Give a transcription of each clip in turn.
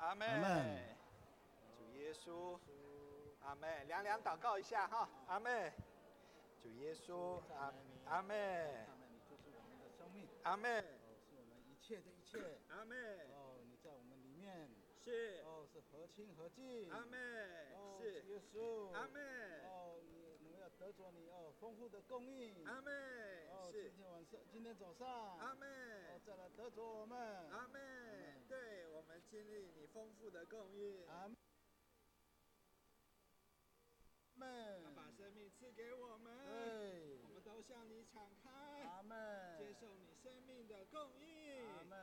阿门。主耶稣，阿门。凉凉祷告一下哈，阿门。主耶稣，阿门。 你就是我们的生命， 阿门。 是我们一切的一切。 阿门。 你在我们里面是。 是合亲合近。 阿门。 是。耶稣。 阿门。 我们要得着你丰富的供应。 阿门。是。 今天早上。 阿门。 再来得着我们。 阿门。对，我们经历你丰富的供应。 阿门。 把生命赐给我们，我们都向你敞开， 阿门， 接受你生命的供应， 阿门。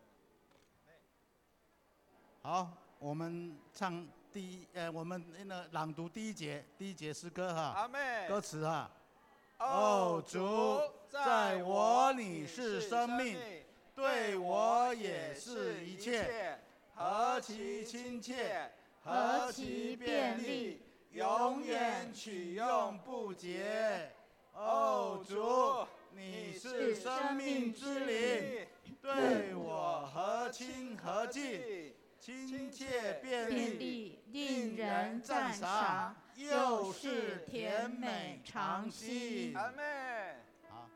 好，我们唱我们朗读第一节诗歌哈， 阿门。 歌词哈，哦主，在我你是生命，对我也是一切，何其亲切，何其便利。永远取用不竭，哦主，你是生命之灵，对我合亲合近，亲切便利，令人赞赏，又是甜美长新。 阿门。 好。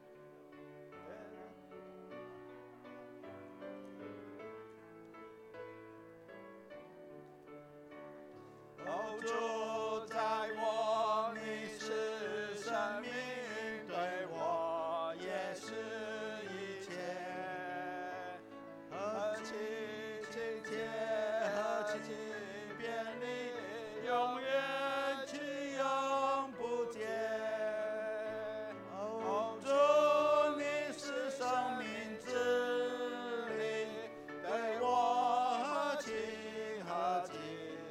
哦主，在我你是生命，对我也是一切，何其亲切，何其便利，永远取用不竭。哦主，你是生命之灵，对我何其何其。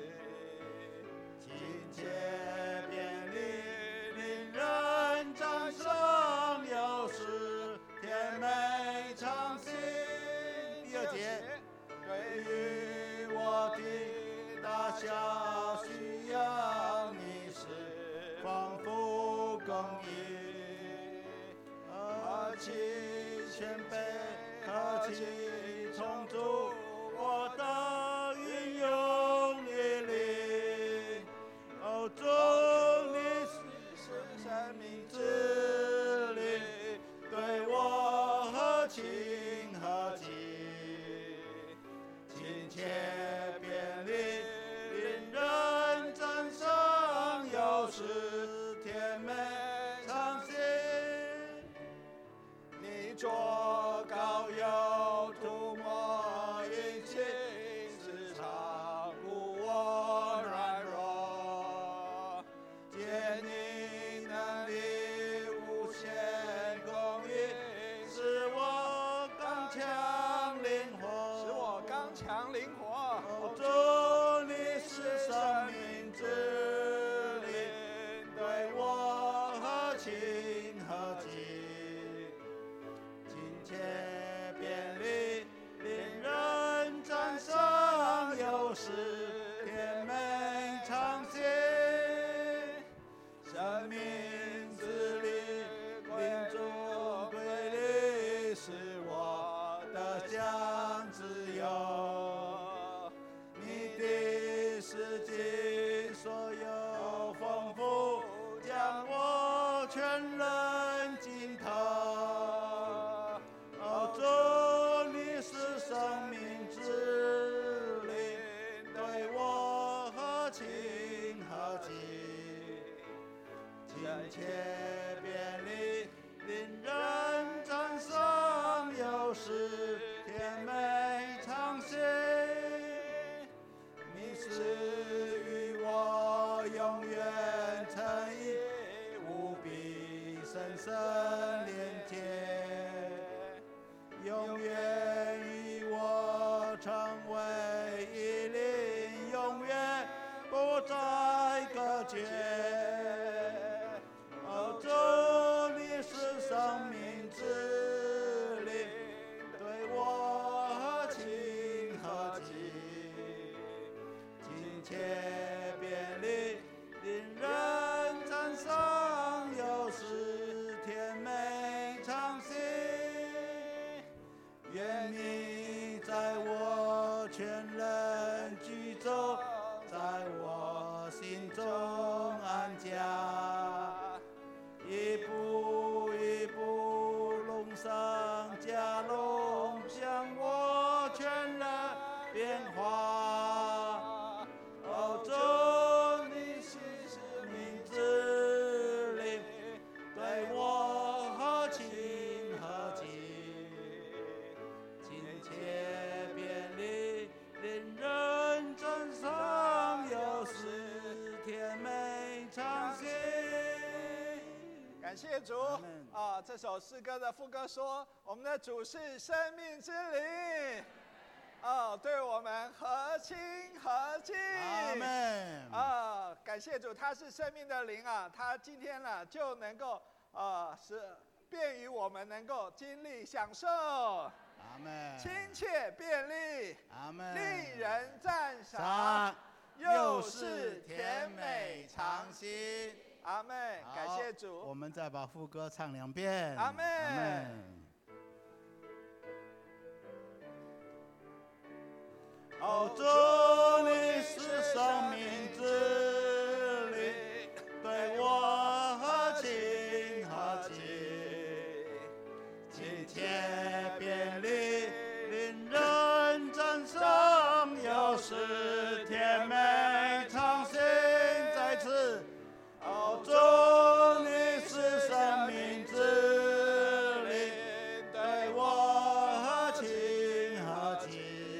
亲切便利，令人掌声，又是甜美长新。 第二节， 对于我的大小需要，你是丰富供应，何其谦卑，何其充足，我的运用你灵。哦主，你是生命之灵，对我何亲何近，亲切便利，令人赞赏，又是甜美长新。你作膏油涂抹殷勤，时常顾我软弱。借你能力无限供应，使我刚强灵活。哦主，你是生命之灵，对我何亲何近，亲切便利，令人赞赏，又是甜美长新。生命之力，灵中归离，是我的享自由。你的世界所有丰富，将我全然浸透。哦主，你是生命之灵，对我何亲何近，亲切便利，令人赞赏，又是甜美长新。你是与我永远诚意，无比深深连结，永远与我成为一灵，永远不再隔绝。哦主，你是生命之灵，对我何亲何近，亲切便利，令人赞赏，又是甜美长新。愿你在我全人居住在我心中安家，一步一步龙上加龙，向我全然变化。哦，主，你是生命之灵，对我何亲何近，亲切便利，令人真上有时甜美长新。 感谢主啊！这首诗歌的副歌说：“我们的主是生命之灵，对我们何亲何近。” 阿门。 感谢主，他是生命的灵啊！他今天呢就能够是便于我们能够经历享受。 阿门。 亲切便利， 阿门。 令人赞赏，又是甜美长新。阿门，感谢主。 我们再把副歌唱2遍。 阿门。 阿门。哦，主，你是生命之灵，对我何亲何近，亲切便利，令人真上有时甜美长新。再次。哦，主，你是生命之灵，对我何亲何近，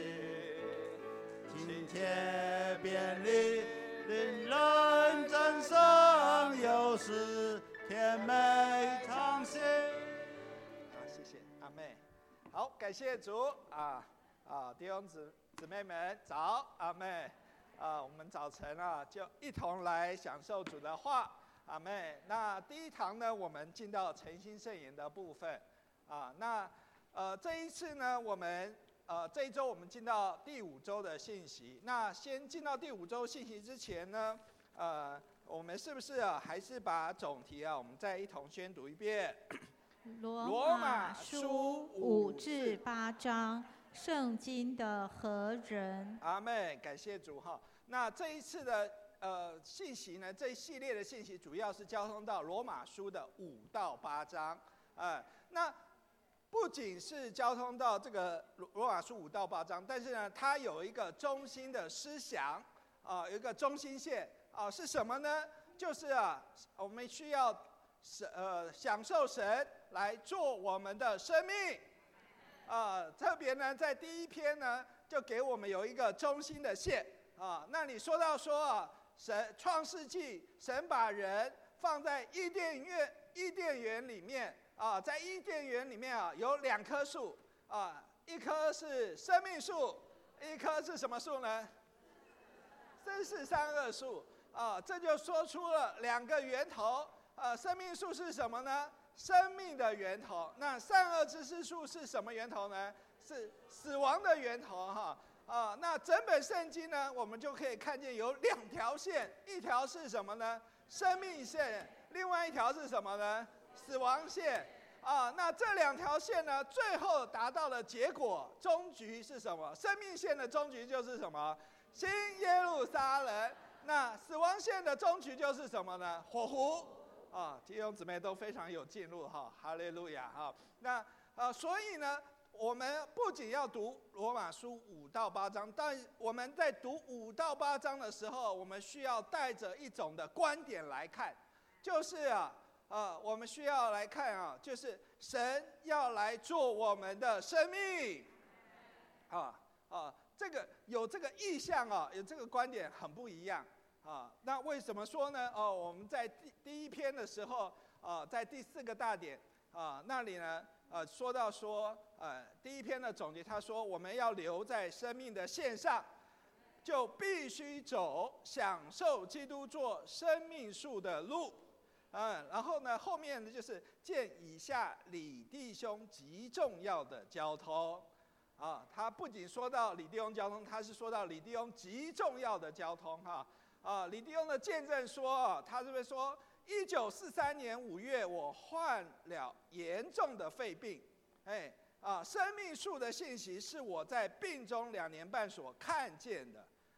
亲切便利，令人真上有时甜美长新。 好，谢谢阿妹。好，感谢主弟兄姊妹们早，阿妹。我们早晨就一同来享受主的话，阿妹。那第一堂呢，我们进到诚心圣言的部分，这一次呢，我们这一周我们进到第5周的信息。那先进到第5周信息之前呢，我们是不是还是把总题我们再一同宣读一遍？ 罗马书5至8章。圣经的何人？ 阿们，感谢主哈。那这一次的信息呢，这一系列的信息主要是交通到罗马书的5到8章。那不仅是交通到这个罗马书5到8章，但是呢，它有一个中心的思想有一个中心线是什么呢？就是我们需要享受神来做我们的生命。特别呢，在第一篇呢，就给我们有一个中心的线那你说到神创世纪，神把人放在伊甸园里面在伊甸园里面有2棵树一棵是生命树，一棵是什么树呢？真是善恶树这就说出了2个源头生命树是什么呢？生命的源头。那善恶知识树是什么源头呢？是死亡的源头那整本圣经呢，我们就可以看见有2条线，一条是什么呢？生命线，另外一条是什么呢？死亡线那这2条线呢，最后达到的结果终局是什么？生命线的终局就是什么？新耶路撒冷。那死亡线的终局就是什么呢？火湖弟兄姊妹都非常有进入哈利路亚那所以呢，我们不仅要读罗马书5到8章，但我们在读5到8章的时候，我们需要带着一种的观点来看，就是我们需要来看就是神要来做我们的生命这个有这个意象有这个观点很不一样那为什么说呢？我们在第一篇的时候在第4个大点那里呢说到第一篇的总结，他说我们要留在生命的线上，就必须走享受基督做生命树的路然后呢，后面呢就是见以下李弟兄极重要的交通他不仅说到李弟兄交通，他是说到李弟兄极重要的交通李弟兄的见证说他这边说1943年5月我患了严重的肺病生命树的信息是我在病中2年半所看见的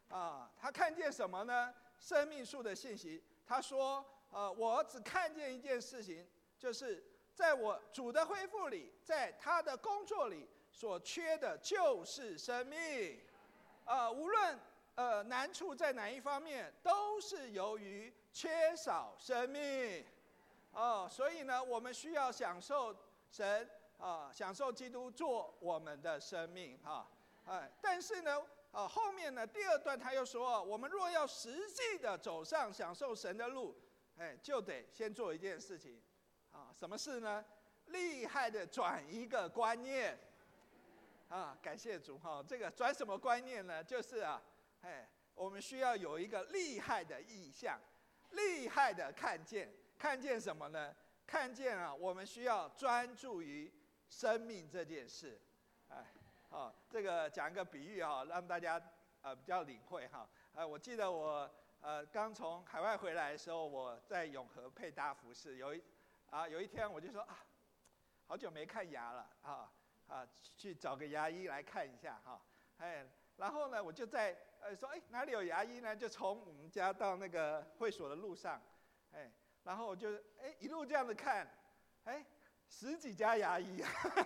他看见什么呢？生命树的信息，他说，我只看见一件事情，就是在我主的恢复里，在他的工作里，所缺的就是生命。无论难处在哪一方面，都是由于缺少生命。所以呢，我们需要享受神享受基督做我们的生命但是呢，后面呢第2段他又说，我们若要实际的走上享受神的路，就得先做一件事情什么事呢？厉害的转一个观念感谢主这个转什么观念呢？就是我们需要有一个厉害的意象，厉害的看见。看见什么呢？看见我们需要专注于生命这件事。这个讲一个比喻让大家比较领会我记得我刚从海外回来的时候，我在永和配搭服饰，有一天我就说好久没看牙了去找个牙医来看一下然后呢，我就在说哪里有牙医呢？就从我们家到那个会所的路上然后我就一路这样子看10几家牙医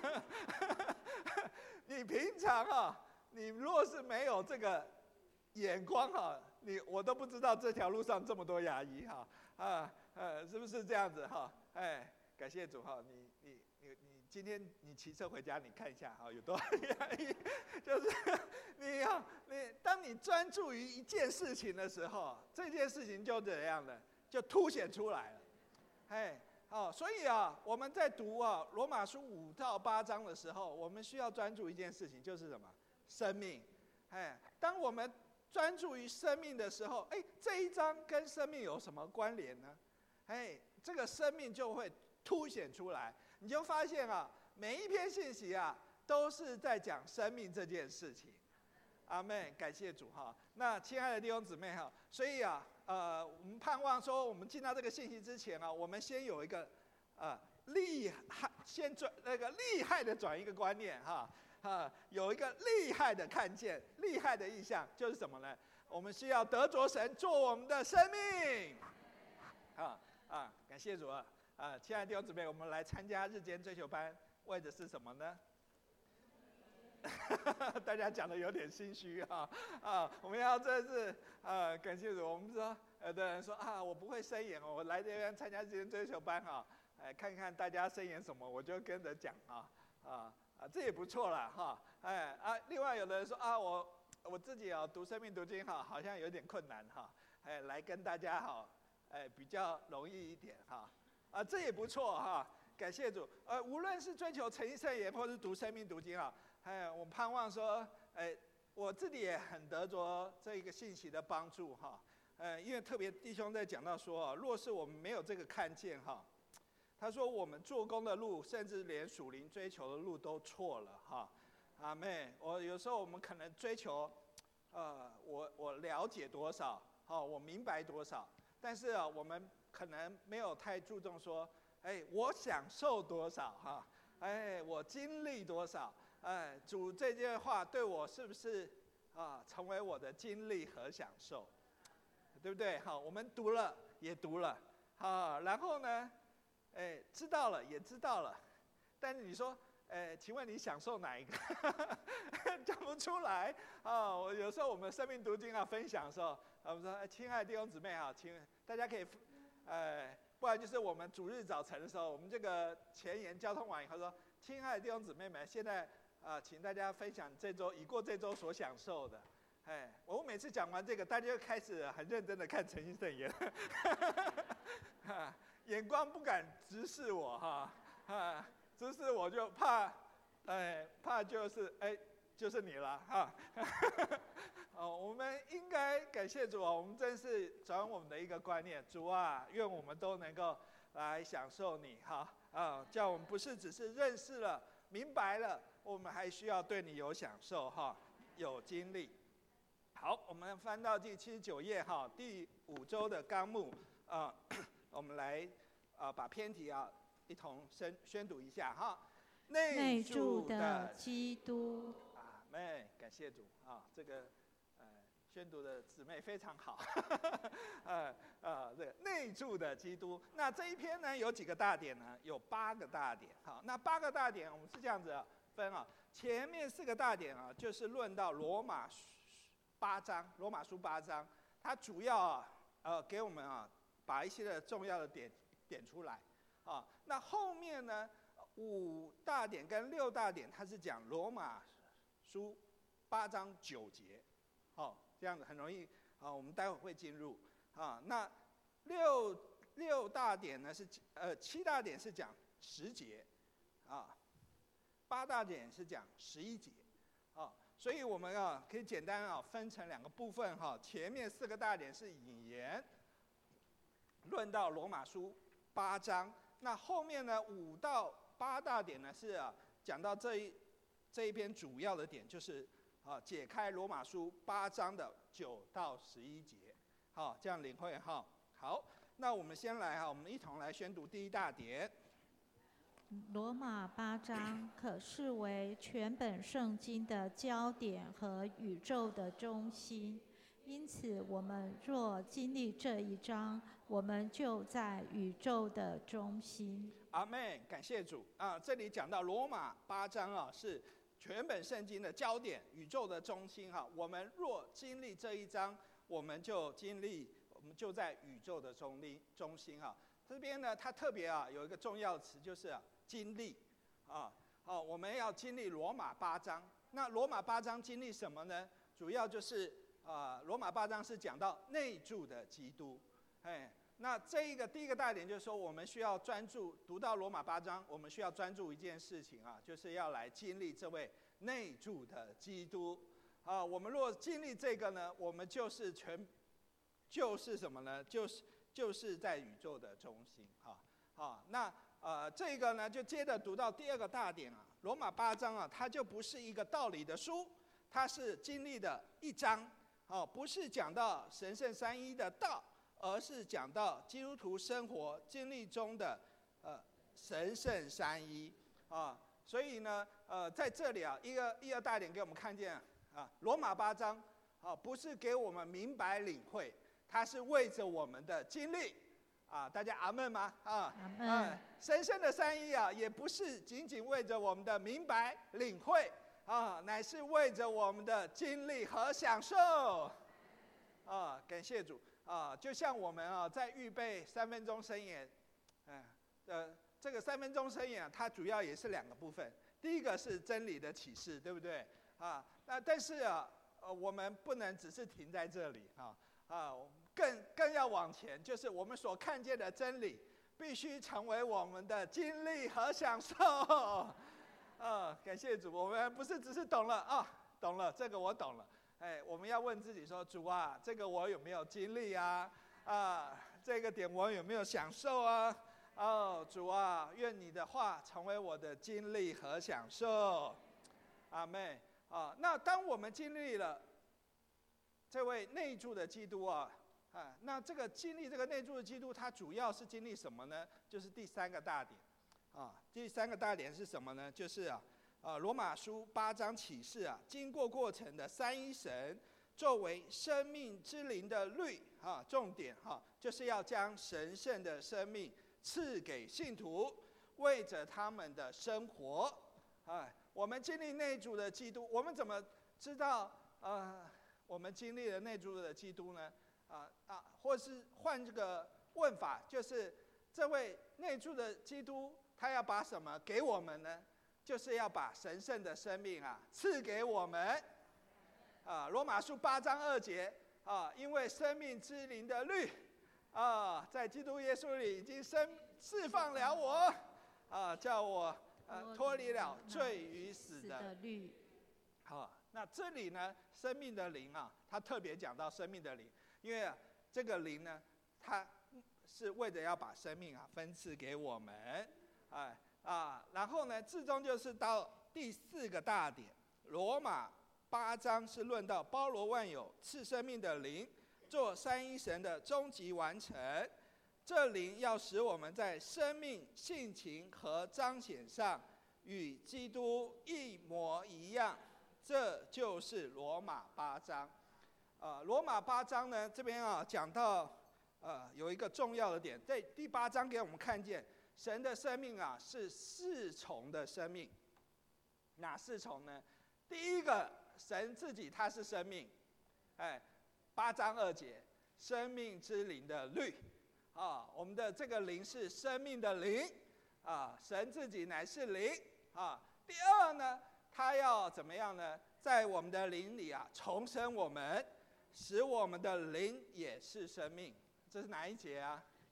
你平常你若是没有这个眼光我都不知道这条路上这么多牙医是不是这样子感谢主你今天你骑车回家，你看一下有多少牙医，就是当你专注于一件事情的时候，这件事情就怎样的，就凸显出来了。所以我们在读罗马书5到8章的时候，我们需要专注一件事情，就是什么？生命。当我们专注于生命的时候，这一章跟生命有什么关联呢？这个生命就会凸显出来，你就发现每一篇信息都是在讲生命这件事情。阿们，感谢主那亲爱的弟兄姊妹所以我们盼望说，我们进到这个信息之前我们先有一个厉害的转一个观念有一个厉害的看见，厉害的意象，就是什么呢？我们需要得着神做我们的生命。感谢主亲爱的弟兄姊妹，我们来参加日间追求班，为的是什么呢？大家讲的有点心虚我们要这是感谢主。我们说有的人说我不会申言我来这边参加日间追求班看看大家申言什么，我就跟着讲这也不错啦另外有的人说我自己读生命读经好像有点困难来跟大家比较容易一点这也不错感谢主。无论是追求诚意圣言，或是读生命读经我盼望说我自己也很得着这一个信息的帮助因为特别弟兄在讲到说若是我们没有这个看见他说我们做工的路，甚至连属灵追求的路都错了阿们。有时候我们可能追求我了解多少我明白多少，但是我们可能没有太注重说我享受多少我经历多少主这句话对我是不是成为我的经历和享受，对不对我们读了也读了然后呢知道了也知道了，但是你说请问你享受哪一个？讲不出来有时候我们生命读经分享的时候我们说亲爱的弟兄姊妹请大家可以不然就是我们主日早晨的时候，我们这个前言交通完以后说，亲爱的弟兄姊妹们，现在请大家分享已过这周所享受的。我每次讲完这个，大家就开始很认真的看诚心圣言，眼光不敢直视我直视我就怕就是你了我们应该感谢主我们真是转我们的一个观念，主愿我们都能够来享受你叫我们不是只是认识了明白了，我们还需要对你有享受有经历。好，我们翻到第79页第5周的纲目我们来把篇题一同宣读一下内住的基督。 阿们，感谢主这个宣读的姊妹非常好，这个内住的基督。那这一篇呢有几个大点呢？有8个大点。好，那8个大点我们是这样子分啊。前面4个大点啊，就是论到罗马书8章，它主要给我们把一些的重要的点出来啊。那后面呢5大点跟6大点，它是讲罗马书8章9节，这样子很容易我们待会会进入啊。那六大点呢是7大点是讲10节啊，8大点是讲11节啊。所以我们可以简单分成2个部分哈。前面4个大点是引言，论到罗马书8章。那后面呢5到8大点呢是讲到这一篇主要的点，就是解开罗马书8章的9到11节，这样领会哈。好，那我们先来我们一同来宣读第1大点。 罗马8章可视为全本圣经的焦点和宇宙的中心，因此我们若经历这一章，我们就在宇宙的中心。 阿们，感谢主啊！这里讲到罗马8章是全本圣经的焦点，宇宙的中心哈。我们若经历这一章，我们就在宇宙的中心哈。这边呢，它特别有一个重要词，就是经历我们要经历罗马8章。那罗马8章经历什么呢？主要就是罗马8章是讲到内住的基督，那这一个第一个大点就是说，我们需要专注读到罗马8章，我们需要专注一件事情就是要来经历这位内住的基督我们若经历这个呢，我们就是什么呢？就是在宇宙的中心那这个呢，就接着读到第2个大点罗马8章它就不是一个道理的书，它是经历的一章不是讲到神圣三一的道，而是讲到基督徒生活经历中的神圣三一所以呢在这里一二大点给我们看见罗马8章不是给我们明白领会，它是为着我们的经历大家阿们吗？ 阿们。 神圣的三一也不是仅仅为着我们的明白领会乃是为着我们的经历和享受感谢主就像我们在预备3分钟申言这个3分钟申言它主要也是2个部分。第一个是真理的启示，对不对但是我们不能只是停在这里更要往前，就是我们所看见的真理必须成为我们的经历和享受感谢主，我们不是只是懂了懂了，这个我懂了我们要问自己说，主这个我有没有经历这个点我有没有享受主愿你的话成为我的经历和享受。阿们那当我们经历了这位内住的基督那这个经历这个内住的基督，它主要是经历什么呢？就是第3个大点第3个大点是什么呢？就是罗马书8章启示经过过程的三一神作为生命之灵的律重点就是要将神圣的生命赐给信徒，为着他们的生活我们经历内住的基督，我们怎么知道我们经历了内住的基督呢？或是换这个问法，就是这位内住的基督，他要把什么给我们呢？就是要把神圣的生命赐给我们罗马书8章2节因为生命之灵的律在基督耶稣里已经释放了我叫我脱离了罪与死的律那这里呢，生命的灵他特别讲到生命的灵，因为这个灵呢，它是为了要把生命分赐给我们然后呢，至终就是到第4个大点，罗马8章是论到包罗万有赐生命的灵，做三一神的终极完成。这灵要使我们在生命、性情和彰显上与基督一模一样，这就是罗马8章罗马8章呢，这边讲到有一个重要的点，在第8章给我们看见神的生命是4重的生命。哪4重呢？第一个，神自己他是生命，8章2节，生命之灵的律我们的这个灵是生命的灵神自己乃是灵第二呢，他要怎么样呢？在我们的灵里重生我们，使我们的灵也是生命。这是哪一节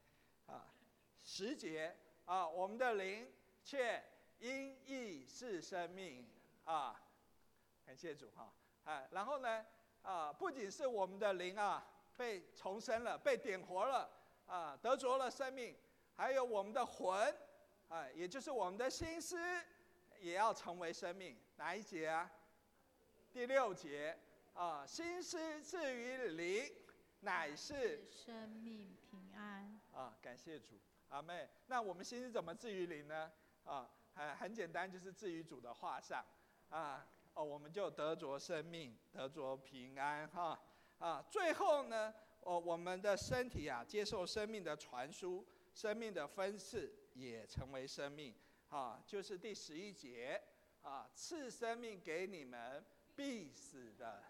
10节我们的灵却因义是生命感谢主然后呢不仅是我们的灵被重生了，被点活了得着了生命，还有我们的魂也就是我们的心思也要成为生命。哪一节第6节心思至于灵，乃是生命平安感谢主，阿们。那我们心思怎么至于灵呢？很简单，就是至于主的话上我们就得着生命，得着平安最后呢我们的身体接受生命的传输，生命的分赐也成为生命就是第11节赐生命给你们，必死的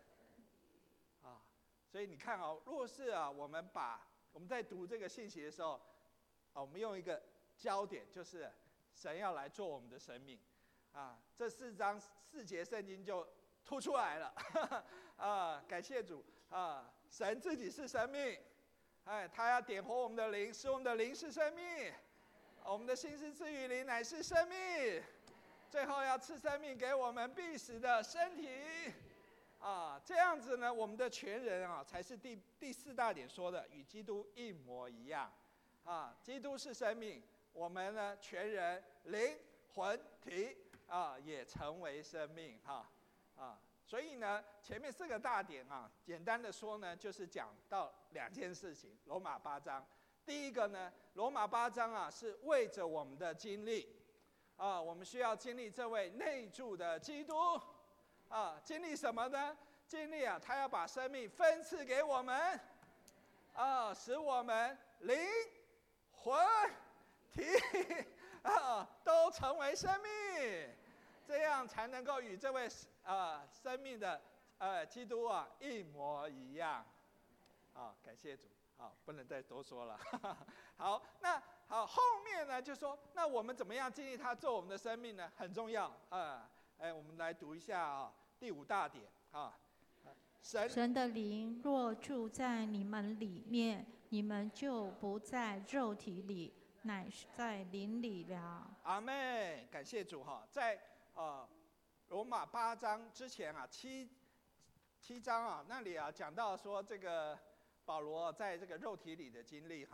所以你看若是我们在读这个信息的时候我们用一个焦点，就是神要来做我们的生命这4章4节圣经就突出来了感谢主神自己是生命他要点活我们的灵，使我们的灵是生命，我们的心思至于灵乃是生命，最后要赐生命给我们必死的身体这样子呢，我们的全人才是第4大点说的与基督一模一样基督是生命，我们呢全人灵魂体也成为生命所以呢前面4个大点简单的说呢，就是讲到2件事情。罗马8章第一个呢，罗马8章是为着我们的经历我们需要经历这位内住的基督经历什么呢？经历他要把生命分赐给我们使我们灵魂体都成为生命，这样才能够与这位生命的基督一模一样感谢主不能再多说了好，那后面呢就说，那我们怎么样经历他做我们的生命呢？很重要我们来读一下第5大点神的灵若住在你们里面，你们就不在肉体里，乃是在灵里了。 阿们，感谢主在罗马8章之前7章那里讲到说这个保罗在这个肉体里的经历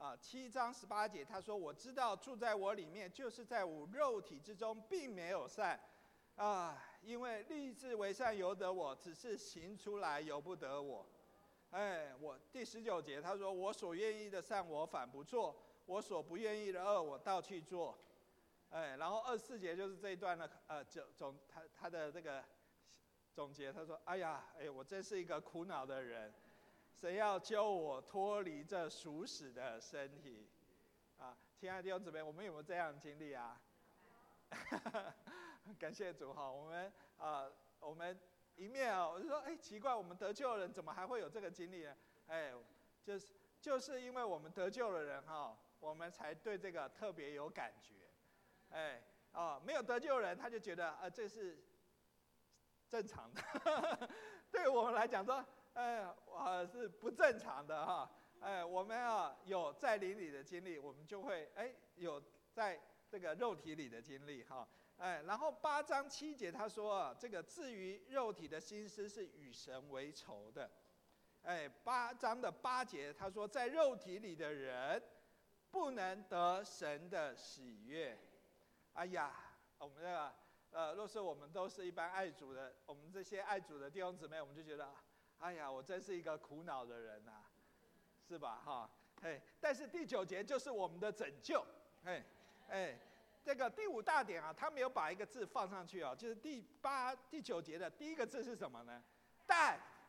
7章18节他说，我知道住在我里面，就是在我肉体之中并没有善因为立志为善由得我，只是行出来由不得我我第19节他说，我所愿意的善我反不做，我所不愿意的恶我倒去做然后24节就是这一段的他的这个总结，他说我真是一个苦恼的人，谁要救我脱离这属死的身体亲爱的弟兄姊妹，我们有没有这样的经历感谢主我们一面我就说奇怪，我们得救的人怎么还会有这个经历呢？就是因为我们得救的人我们才对这个特别有感觉没有得救的人他就觉得这是正常的对我们来讲说是不正常的我们有在灵里的经历，我们就会有在这个肉体里的经历然后8章7节他说这个至于肉体的心思是与神为仇的8章的8节他说，在肉体里的人不能得神的喜悦我们若是我们都是一般爱主的，我们这些爱主的弟兄姊妹，我们就觉得我真是一个苦恼的人是吧但是第9节就是我们的拯救这个第5大点他没有把一个字放上去就是第8、第9节的第一个字是什么呢？但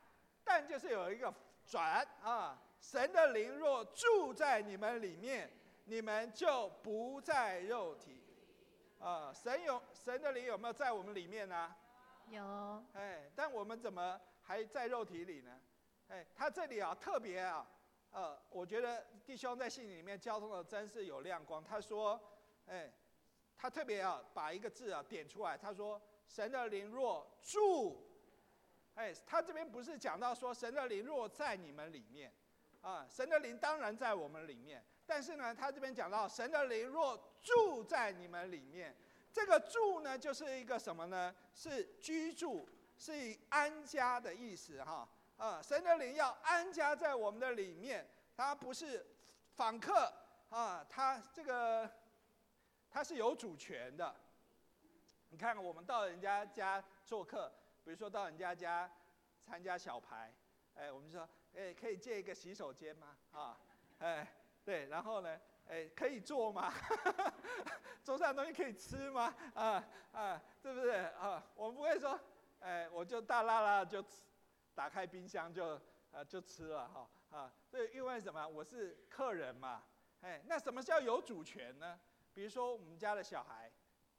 但就是有一个转啊，神的灵若住在你们里面，你们就不在肉体。啊，神的灵有没有在我们里面呢？ 有。 但我们怎么还在肉体里呢？他这里啊特别啊，我觉得弟兄在信里面交通的真是有亮光。他说，他特别啊把一个字啊点出来，他说神的灵若住，他这边不是讲到说神的灵若在你们里面，神的灵当然在我们里面。但是呢，他这边讲到神的灵若住在你们里面，这个住呢，就是一个什么呢？是居住，是安家的意思哈。神的灵要安家在我们的里面，他不是访客啊，他是有主权的。你看，我们到人家家做客，比如说到人家家参加小牌，我们说，可以借一个洗手间吗？对，然后呢，可以坐吗？桌上的东西可以吃吗？是不是我们不会说，我就大拉拉就打开冰箱就吃了所以因为什么？我是客人嘛，那什么叫有主权呢？比如说我们家的小孩，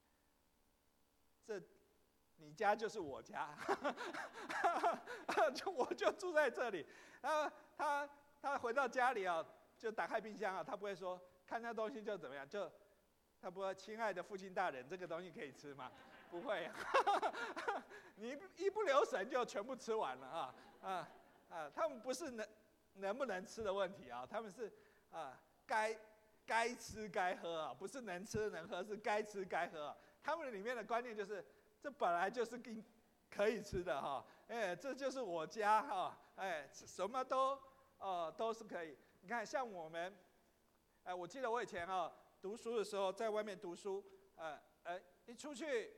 你家就是我家，我就住在这里，然后他回到家里啊。就打开冰箱啊，他不会说看那东西就怎么样，他不会亲爱的父亲大人，这个东西可以吃吗？不会，你一不留神就全部吃完了他们不是能不能吃的问题啊，他们是该吃该喝啊，不是能吃能喝，是该吃该喝他们里面的观念就是这本来就是可以吃的这就是我家什么都是可以。你看，像我们，我记得我以前读书的时候，在外面读书，一出去，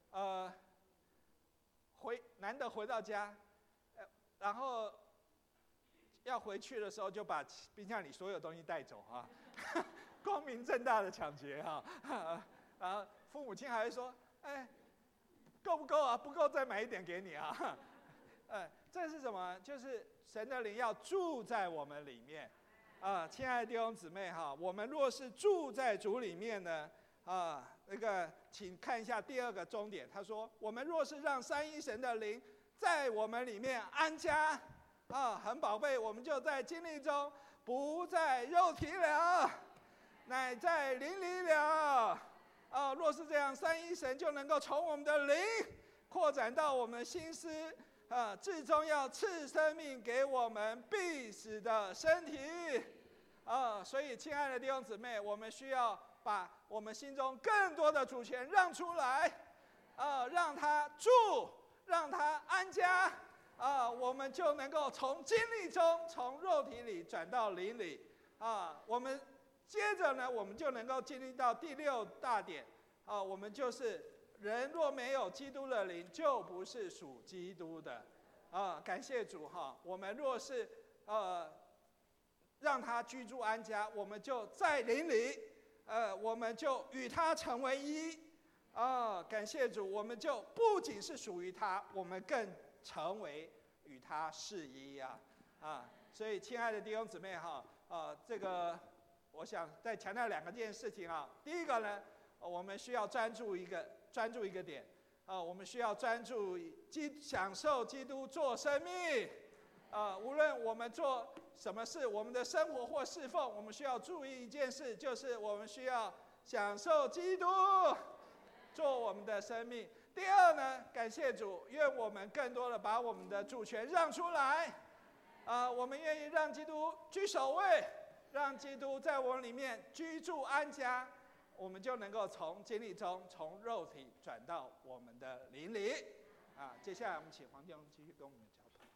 难得回到家，然后要回去的时候就把冰箱里所有东西带走光明正大的抢劫然后父母亲还会说，够不够啊？不够再买一点给你这是什么？就是神的灵要住在我们里面。亲爱的弟兄姊妹我们若是住在主里面呢，请看一下第二个重点。他说，我们若是让三一神的灵在我们里面安家，很宝贝，我们就在经历中，不在肉体了，乃在灵里了。若是这样，三一神就能够从我们的灵扩展到我们的心思。至终要赐生命给我们必死的身体所以亲爱的弟兄姊妹，我们需要把我们心中更多的主权让出来让他住，让他安家我们就能够从经历中，从肉体里转到灵里我们接着呢，我们就能够进入到第六大点我们就是人若没有基督的灵，就不是属基督的感谢主我们若是让他居住安家，我们就在灵里我们就与他成为一感谢主，我们就不仅是属于他，我们更成为与他是一所以亲爱的弟兄姊妹这个我想再强调两件事情第一个呢，我们需要专注一个点我们需要专注享受基督做生命无论我们做什么事，我们的生活或侍奉，我们需要注意一件事，就是我们需要享受基督做我们的生命。第二呢，感谢主，愿我们更多的把我们的主权让出来我们愿意让基督居首位，让基督在我们里面居住安家，我们就能够从经历中，从肉体转到我们的灵里接下来我们请黄弟兄继续跟我们交通。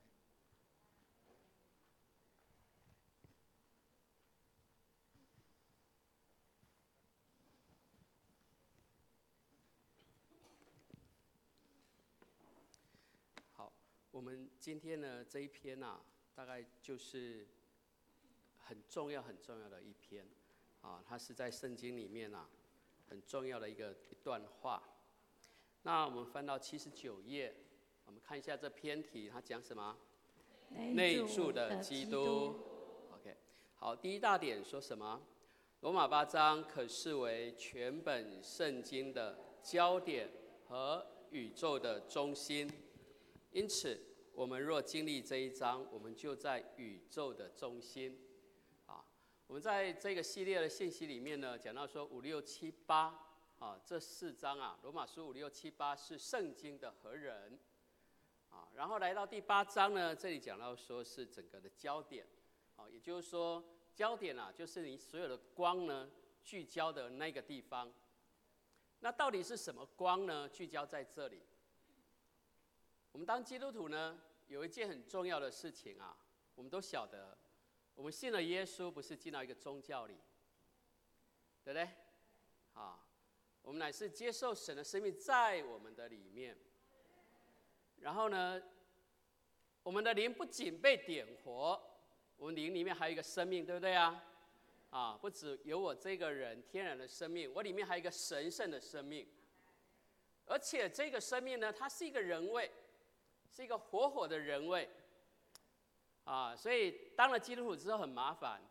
好，我们今天呢这一篇大概就是很重要的一篇它是在圣经里面很重要的一段话。那我们翻到79页，我们看一下这篇题，它讲什么？ 内住的基督。OK， 好，第一大点说什么？罗马8章可视为全本圣经的焦点和宇宙的中心，因此我们若经历这一章，我们就在宇宙的中心。我们在这个系列的信息里面呢，讲到说5、6、7、8这4章啊，罗马书5、6、7、8是圣经的核人然后来到第8章呢，这里讲到说是整个的焦点也就是说焦点就是你所有的光呢聚焦的那个地方。那到底是什么光呢？聚焦在这里。我们当基督徒呢，有一件很重要的事情我们都晓得。我们信了耶稣，不是进到一个宗教里，对不对？我们乃是接受神的生命在我们的里面。然后呢，我们的灵不仅被点活，我们灵里面还有一个生命，对不对不只有我这个人天然的生命，我里面还有一个神圣的生命。而且这个生命呢，它是一个人位，是一个活火的人位。所以当了基督徒之后很麻烦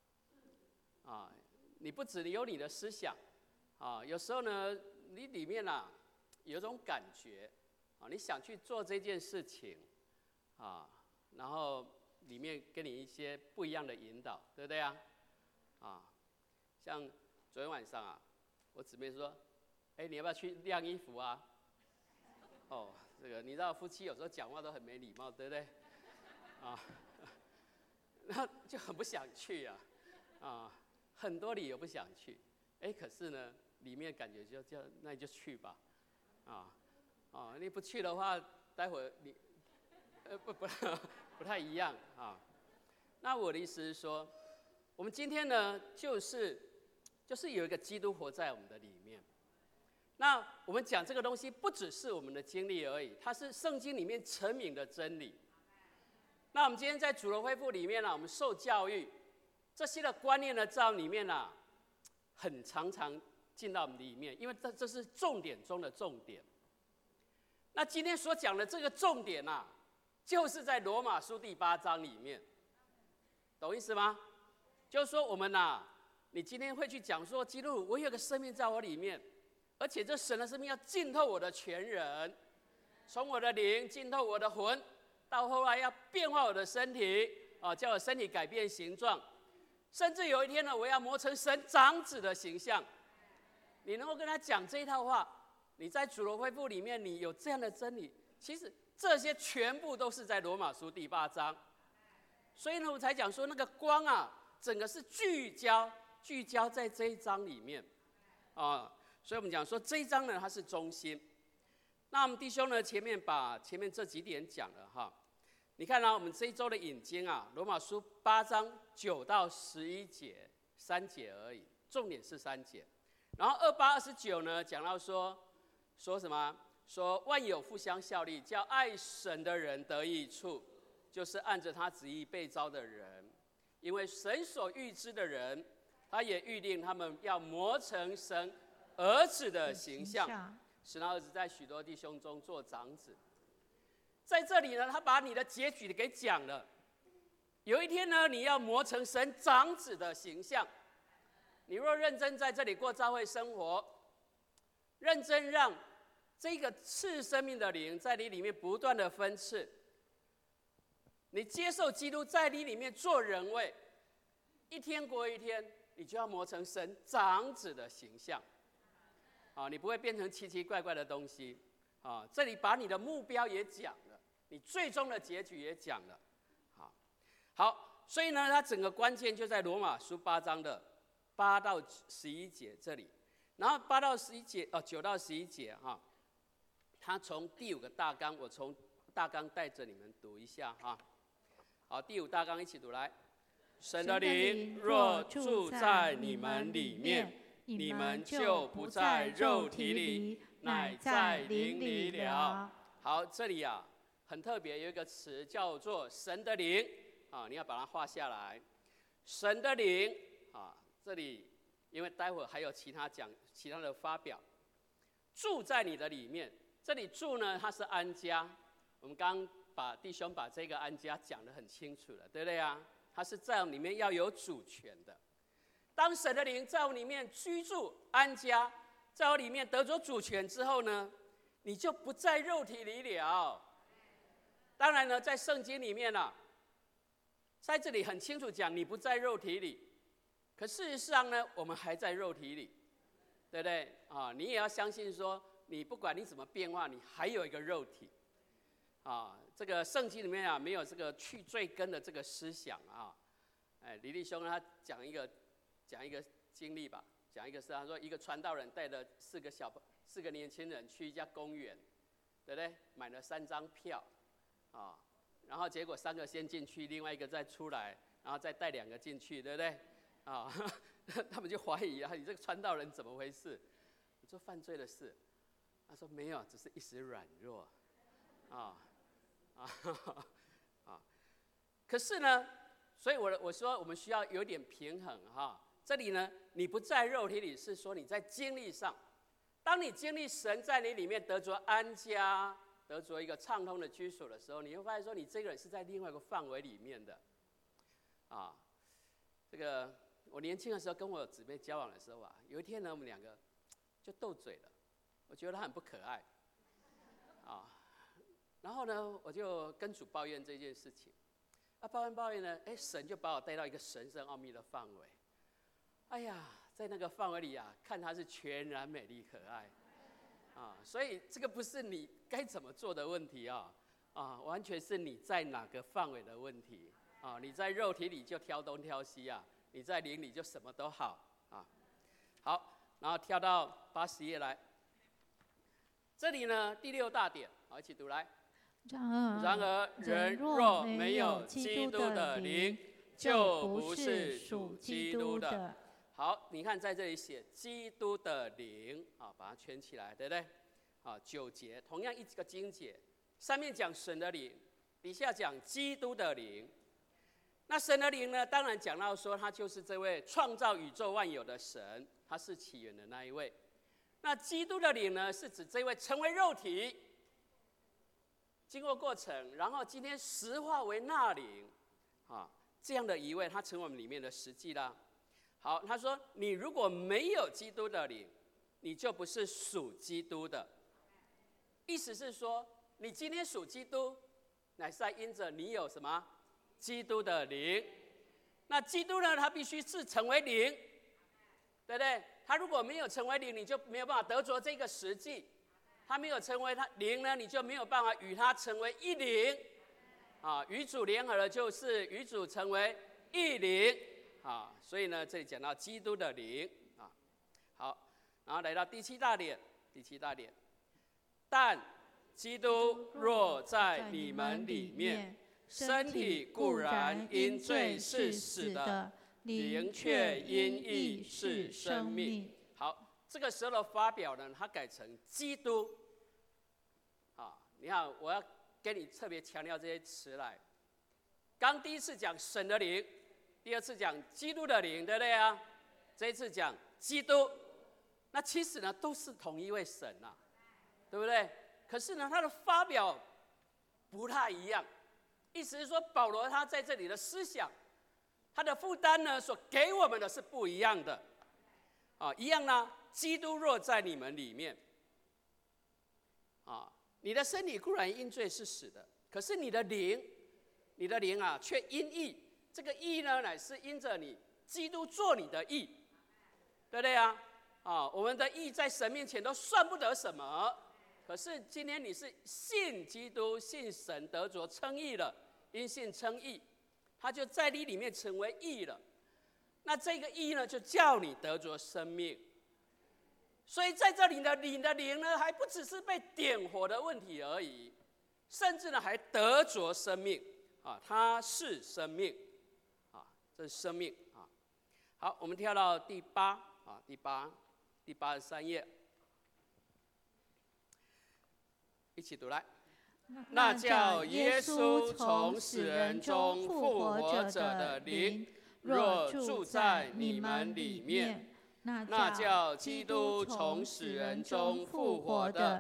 你不只有你的思想有时候呢，你里面有一种感觉你想去做这件事情然后里面给你一些不一样的引导，对不对像昨天晚上我姊妹说，你要不要去晾衣服这个你知道夫妻有时候讲话都很没礼貌，对不对那就很不想去很多理由不想去，可是呢，里面感觉就那你就去吧，你不去的话，待会儿你不太一样那我的意思是说，我们今天呢，就是有一个基督活在我们的里面。那我们讲这个东西，不只是我们的经历而已，它是圣经里面成名的真理。那我们今天在主的恢复里面我们受教育，这些的观念呢，在里面很常进到我们里面，因为这是重点中的重点。那今天所讲的这个重点就是在罗马书第8章里面，懂意思吗？就是说我们你今天会去讲说，基督徒，我有个生命在我里面，而且这神的生命要浸透我的全人，从我的灵浸透我的魂。到后来要变化我的身体叫我身体改变形状，甚至有一天呢，我要磨成神长子的形象。你能够跟他讲这一套话，你在主的恢复里面，你有这样的真理，其实这些全部都是在罗马书第8章。所以呢，我才讲说那个光整个是聚焦在这一章里面所以我们讲说这一章呢，它是中心。那我们弟兄呢，把前面这几点讲了你看我们这一周的引经罗马书8章9到11节，3节而已，重点是3节。然后28、29呢，讲到说什么？说万有互相效力，叫爱神的人得益处，就是按着他旨意被召的人。因为神所预知的人，他也预定他们要磨成神儿子的形象，使那儿子在许多弟兄中做长子。在这里呢，他把你的结局给讲了。有一天呢，你要磨成神长子的形象。你若认真在这里过教会生活，认真让这个赐生命的灵在你里面不断的分赐，你接受基督在你里面做人位，一天过一天，你就要磨成神长子的形象。你不会变成奇奇怪怪的东西这里把你的目标也讲了，你最终的结局也讲了好，所以呢，它整个关键就在罗马书8章的8到11节这里。然后8到11节9到11节它从第5个大纲，我从大纲带着你们读一下好，第5大纲一起读来。神的灵若住在你们里面，你们就不在肉体里，乃在灵里了。好，这里很特别，有一个词叫做神的灵你要把它画下来。神的灵这里因为待会儿还有其他的发表，住在你的里面。这里住呢，它是安家。我们刚弟兄把这个安家讲得很清楚了，对不对啊？他是在我里面要有主权的。当神的灵在我里面居住安家，在我里面得着主权之后呢，你就不在肉体里了。当然呢，在圣经里面啊，在这里很清楚讲你不在肉体里，可事实上呢，我们还在肉体里，对不对啊？你也要相信说，你不管你怎么变化，你还有一个肉体啊。这个圣经里面啊，没有这个去罪根的这个思想啊。李弟兄他讲一个经历吧，讲一个事，他说一个传道人带了4个年轻人去一家公园，对不对？买了3张票啊，然后结果3个先进去，另外1个再出来，然后再带2个进去，对不对？啊，他们就怀疑啊，你这个传道人怎么回事？你做犯罪的事？他说没有，只是一时软弱，可是呢，所以我说我们需要有点平衡哈。这里呢，你不在肉体里，是说你在经历上。当你经历神在你里面得着安家，得着一个畅通的居所的时候，你会发现说，你这个人是在另外一个范围里面的。这个我年轻的时候跟我姊妹交往的时候啊，有一天呢，我们2个就斗嘴了，我觉得她很不可爱，然后呢，我就跟主抱怨这件事情。抱怨呢，神就把我带到一个神圣奥秘的范围。哎呀，在那个范围里啊，看她是全然美丽可爱，所以这个不是你该怎么做的问题完全是你在哪个范围的问题你在肉体里就挑东挑西你在灵里就什么都好好，然后跳到80页来，这里呢第6大点，好，一起读来。然而，人若没有基督的灵，就不是属基督的。好，你看在这里写基督的灵把它圈起来，对不对？9节，同样一个经节，上面讲神的灵，底下讲基督的灵。那神的灵呢，当然讲到说，他就是这位创造宇宙万有的神，他是起源的那一位。那基督的灵呢，是指这位成为肉体，经过过程，然后今天实化为那灵这样的一位，他成为我们里面的实际啦。好，他说你如果没有基督的灵，你就不是属基督的。意思是说，你今天属基督，乃是在因着你有什么基督的灵。那基督呢，他必须是成为灵，对不对？他如果没有成为灵，你就没有办法得着这个实际。他没有成为他灵呢，你就没有办法与他成为一灵与主联合了，就是与主成为一灵所以呢，这里讲到基督的灵好，然后来到第7大点，但基督若在你们里面，身体固然因罪是死的，灵却因义是生命。好，这个时候的发表呢，它改成基督你看，我要跟你特别强调这些词来。刚第一次讲神的灵，第2次讲基督的灵，对不对啊？这一次讲基督，那其实呢都是同一位神对不对？可是呢，他的发表不太一样。意思是说，保罗他在这里的思想，他的负担呢，所给我们的是不一样的一样呢。基督若在你们里面你的身体固然因罪是死的，可是你的灵却因义。这个义呢，乃是因着你基督做你的义，对不对我们的义在神面前都算不得什么。可是今天你是信基督、信神得着称义了，因信称义，他就在你里面成为义了。那这个义呢，就叫你得着生命。所以在这里呢，你的灵呢，还不只是被点火的问题而已，甚至呢还得着生命它是生命这是生命好，我们跳到第83页，一起读来。那叫耶稣从死人中复活者的灵，若住在你们里面，那叫基督从死人中复活的，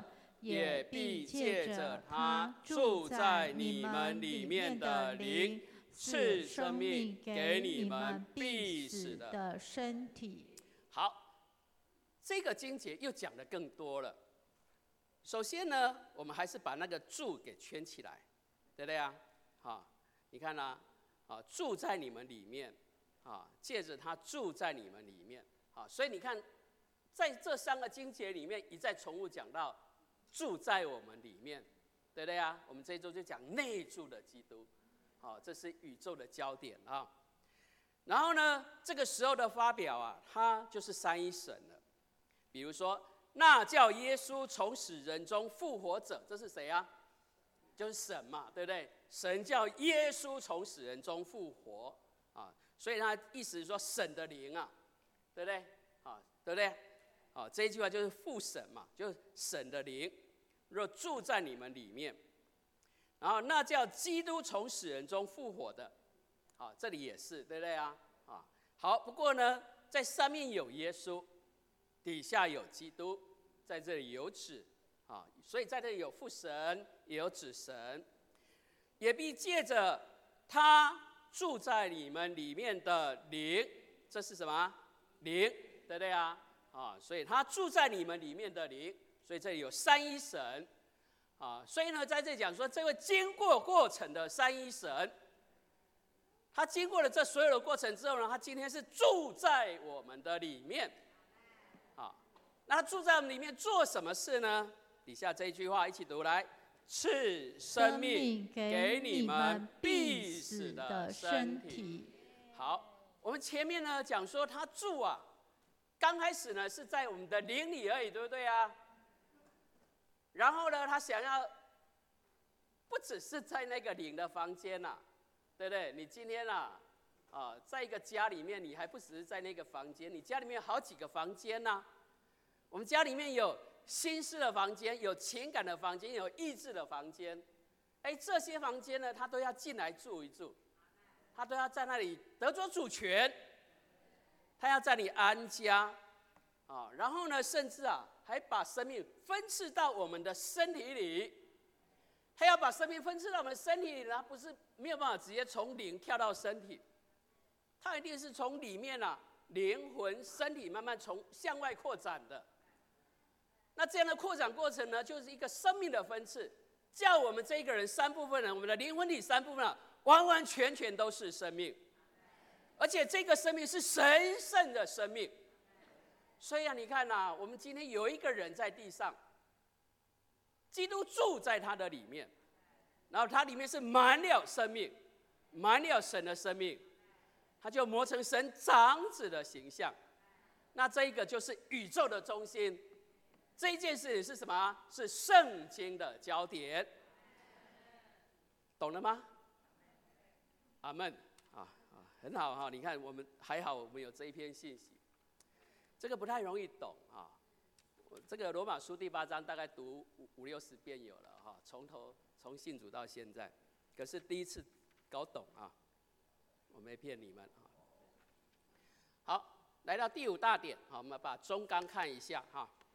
也必借着他住在你们里面的灵，赐生命给你们必死的身体。 好，这个经节又讲得更多了。首先呢，我们还是把那个住给圈起来，对不对啊？好，你看啊，住在你们里面，借着他住在你们里面，所以你看，在这3个经节里面一再重复讲到住在我们里面，对不对啊？我们这一周就讲内住的基督，这是宇宙的焦点啊。然后呢，这个时候的发表啊，它就是三一神了。比如说，那叫耶稣从死人中复活者，这是谁啊？就是神嘛，对不对？神叫耶稣从死人中复活啊，所以他意思是说神的灵啊，对不对？对不对？这一句话就是父神嘛，就是神的灵，若住在你们里面。然后那叫基督从死人中复活的，这里也是，对不对啊？好，不过呢，在上面有耶稣，底下有基督，在这里有子，所以在这里有父神，也有子神，也必借着他住在你们里面的灵，这是什么？灵，对不对啊？所以他住在你们里面的灵，所以这里有三一神，所以呢，在这里讲说，这位经过过程的三一神，他经过了这所有的过程之后呢，他今天是住在我们的里面，那他住在我们里面做什么事呢？底下这一句话一起读来：赐生命给你们必死的身体。好，我们前面呢讲说他住啊，刚开始呢是在我们的灵里而已，对不对啊？然后呢，他想要不只是在那个灵的房间呐，对不对？你今天在一个家里面，你还不只是在那个房间，你家里面有好几个房间呐。我们家里面有心思的房间，有情感的房间，有意志的房间。这些房间呢，他都要进来住一住，他都要在那里得着主权，他要在你安家，然后呢，甚至还把生命分赐到我们的身体里。他要把生命分赐到我们的身体里，他不是没有办法直接从灵跳到身体，他一定是从里面灵魂、身体慢慢向外扩展的。那这样的扩展过程呢，就是一个生命的分赐，叫我们这一个人3部分人，我们的灵魂体3部分完完全全都是生命，而且这个生命是神圣的生命。所以你看我们今天有一个人在地上，基督住在他的里面，然后他里面是满了生命，满了神的生命，他就磨成神长子的形象。那这一个就是宇宙的中心。这一件事情是什么？是圣经的焦点，懂了吗？阿们。很好你看我们还好，我们有这一篇信息，这个不太容易懂这个罗马书第8章大概读50-60遍有了从信主到现在，可是第一次搞懂我没骗你们好，来到第5大点我们把中纲看一下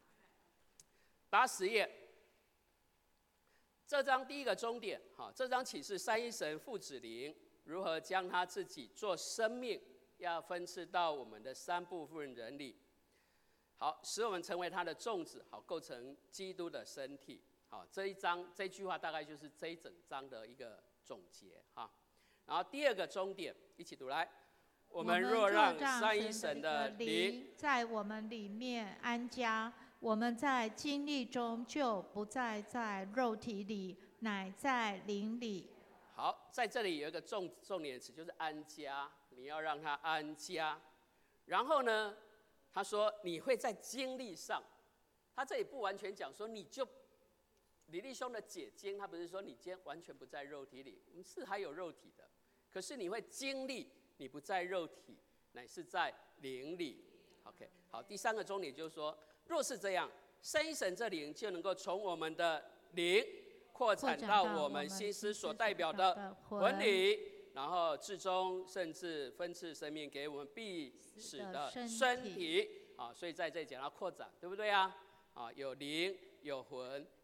80页，这章第一个终点这章启示三一神父子灵如何将他自己做生命要分赐到我们的3部分人里，好，使我们成为他的种子，好，构成基督的身体。好，这一章这句话大概就是这一整章的一个总结然后第2个终点一起读来：我们若让三一神的灵在我们里面安家，我们在经历中就不再在肉体里，乃在灵里。 好，在这里有一个重点词，就是安家。你要让他安家，然后呢，他说你会在经历上，他这里不完全讲说你李弟兄的解经，他不是说你今天完全不在肉体里，我们是还有肉体的，可是你会经历，你不在肉体，乃是在灵里。OK， 好，第3个重点就是说，若是这样，三一神这灵就能够从我们的灵扩展到我们心思所代表的魂里，然后至终甚至分赐生命给我们必死的身体所以在这里讲到扩展，对不对有灵、有魂、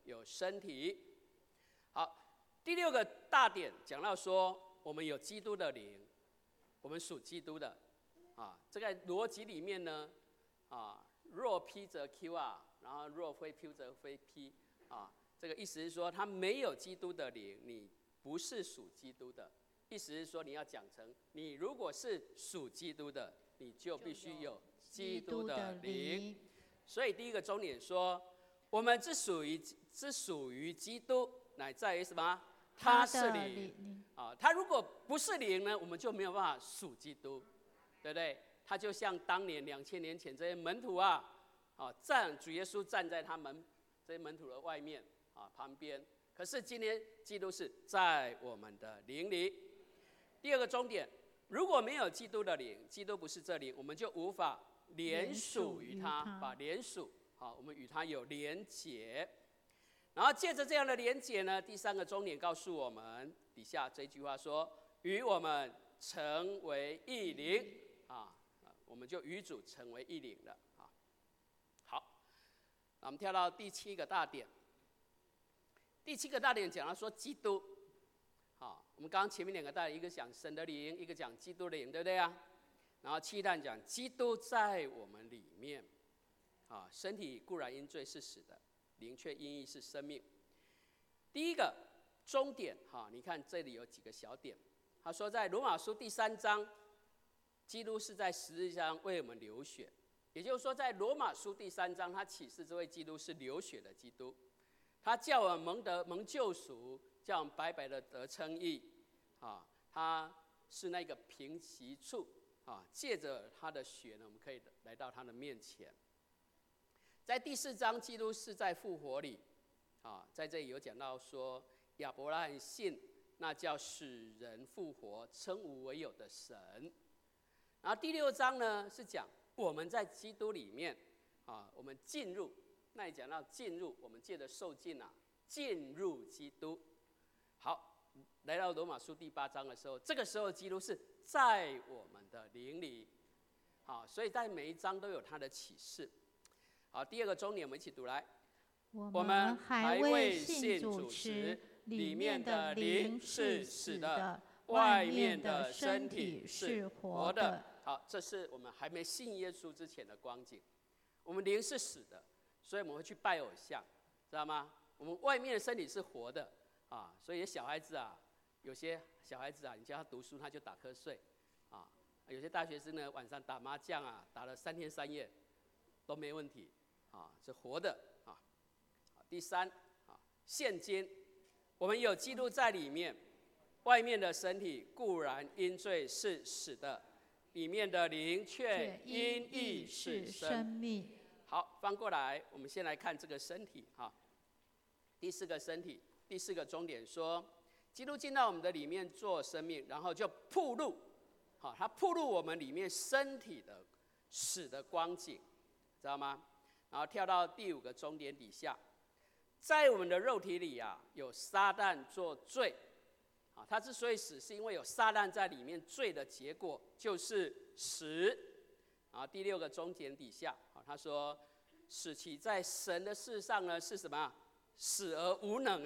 有身体。好，第6个大点讲到说，我们有基督的灵，我们属基督的。这个逻辑里面呢，若 P 则 Q 然后若非 Q 则非 P 这个意思是说，他没有基督的灵，你不是属基督的。意思是说，你要讲成，你如果是属基督的，你就必须有基督的灵。所以第1个重点说，我们之属于基督，乃在于什么？他是灵。他如果不是灵呢，我们就没有办法属基督，对不对？他就像当年2000年前这些门徒主耶稣站在他们这些门徒的外面旁边。可是今天基督是在我们的灵里。第2个重点，如果没有基督的灵，基督不是这灵，我们就无法连属于他，把连属我们与他有连结。然后借着这样的连结呢，第3个重点告诉我们，底下这句话说，与我们成为一灵我们就与主成为一灵了好，那我们跳到第7个大点。第7个大点讲到说基督，我们刚刚前面2个大点，一个讲神的灵，一个讲基督的灵，对不对啊？然后7大讲基督在我们里面，身体固然因罪是死的，灵却因义是生命。第1个终点，你看这里有几个小点。他说在罗马书第3章，基督是在十字架上为我们流血，也就是说在罗马书第3章，他启示这位基督是流血的基督，他叫我们蒙救赎，叫我们白白的得称义他是那个平息处借着他的血呢，我们可以来到他的面前。在第4章，基督是在复活里在这里有讲到说，亚伯拉罕信那叫使人复活称无为有的神。然后第6章呢是讲我们在基督里面我们进入，那里讲到进入，我们借着受浸进入基督。好，来到罗马书第8章的时候，这个时候基督是在我们的灵里所以在每一章都有他的启示。好，第2个重点我们一起读来，我们还未信主时，里面的灵是死的，外面的身体是活的。好，这是我们还没信耶稣之前的光景。我们灵是死的，所以我们会去拜偶像，知道吗？我们外面的身体是活的所以小孩子有些小孩子你叫他读书，他就打瞌睡有些大学生呢，晚上打麻将打了3天3夜都没问题是活的第3现今我们有基督在里面，外面的身体固然因罪是死的，里面的灵却因义是生命。好，翻过来，我们先来看这个身体第4个身体，第4个终点说，基督进到我们的里面做生命，然后就暴露他暴露我们里面身体的死的光景，知道吗？然后跳到第5个终点底下，在我们的肉体里有撒旦作罪他之所以死，是因为有撒旦在里面，罪的结果就是死。然后第6个终点底下他说，使其在神的事上呢是什么？死而无能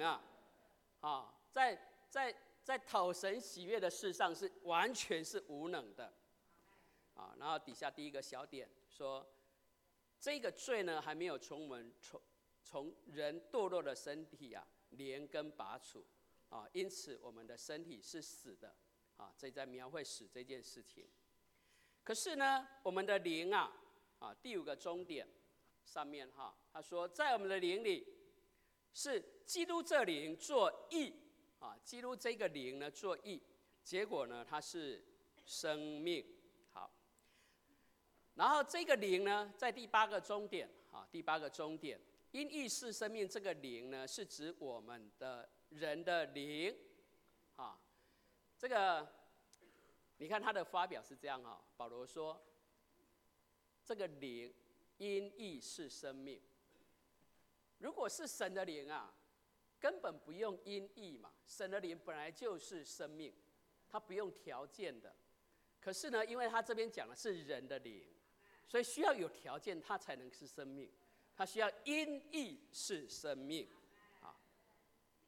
在讨神喜悦的事上是完全是无能的然后底下第1个小点说，这个罪呢还没有从人堕落的身体连根拔除因此我们的身体是死的这在描绘死这件事情。可是呢，我们的灵第5个终点上面他说，在我们的灵里是基督这灵作义基督这个灵呢作义，结果呢它是生命。好，然后这个灵呢在第8个终点第8个终点，因义是生命，这个灵呢是指我们的人的灵这个你看他的发表是这样保罗说，这个灵因义是生命。如果是神的灵根本不用因义嘛，神的灵本来就是生命，它不用条件的。可是呢，因为他这边讲的是人的灵，所以需要有条件，它才能是生命。它需要因义是生命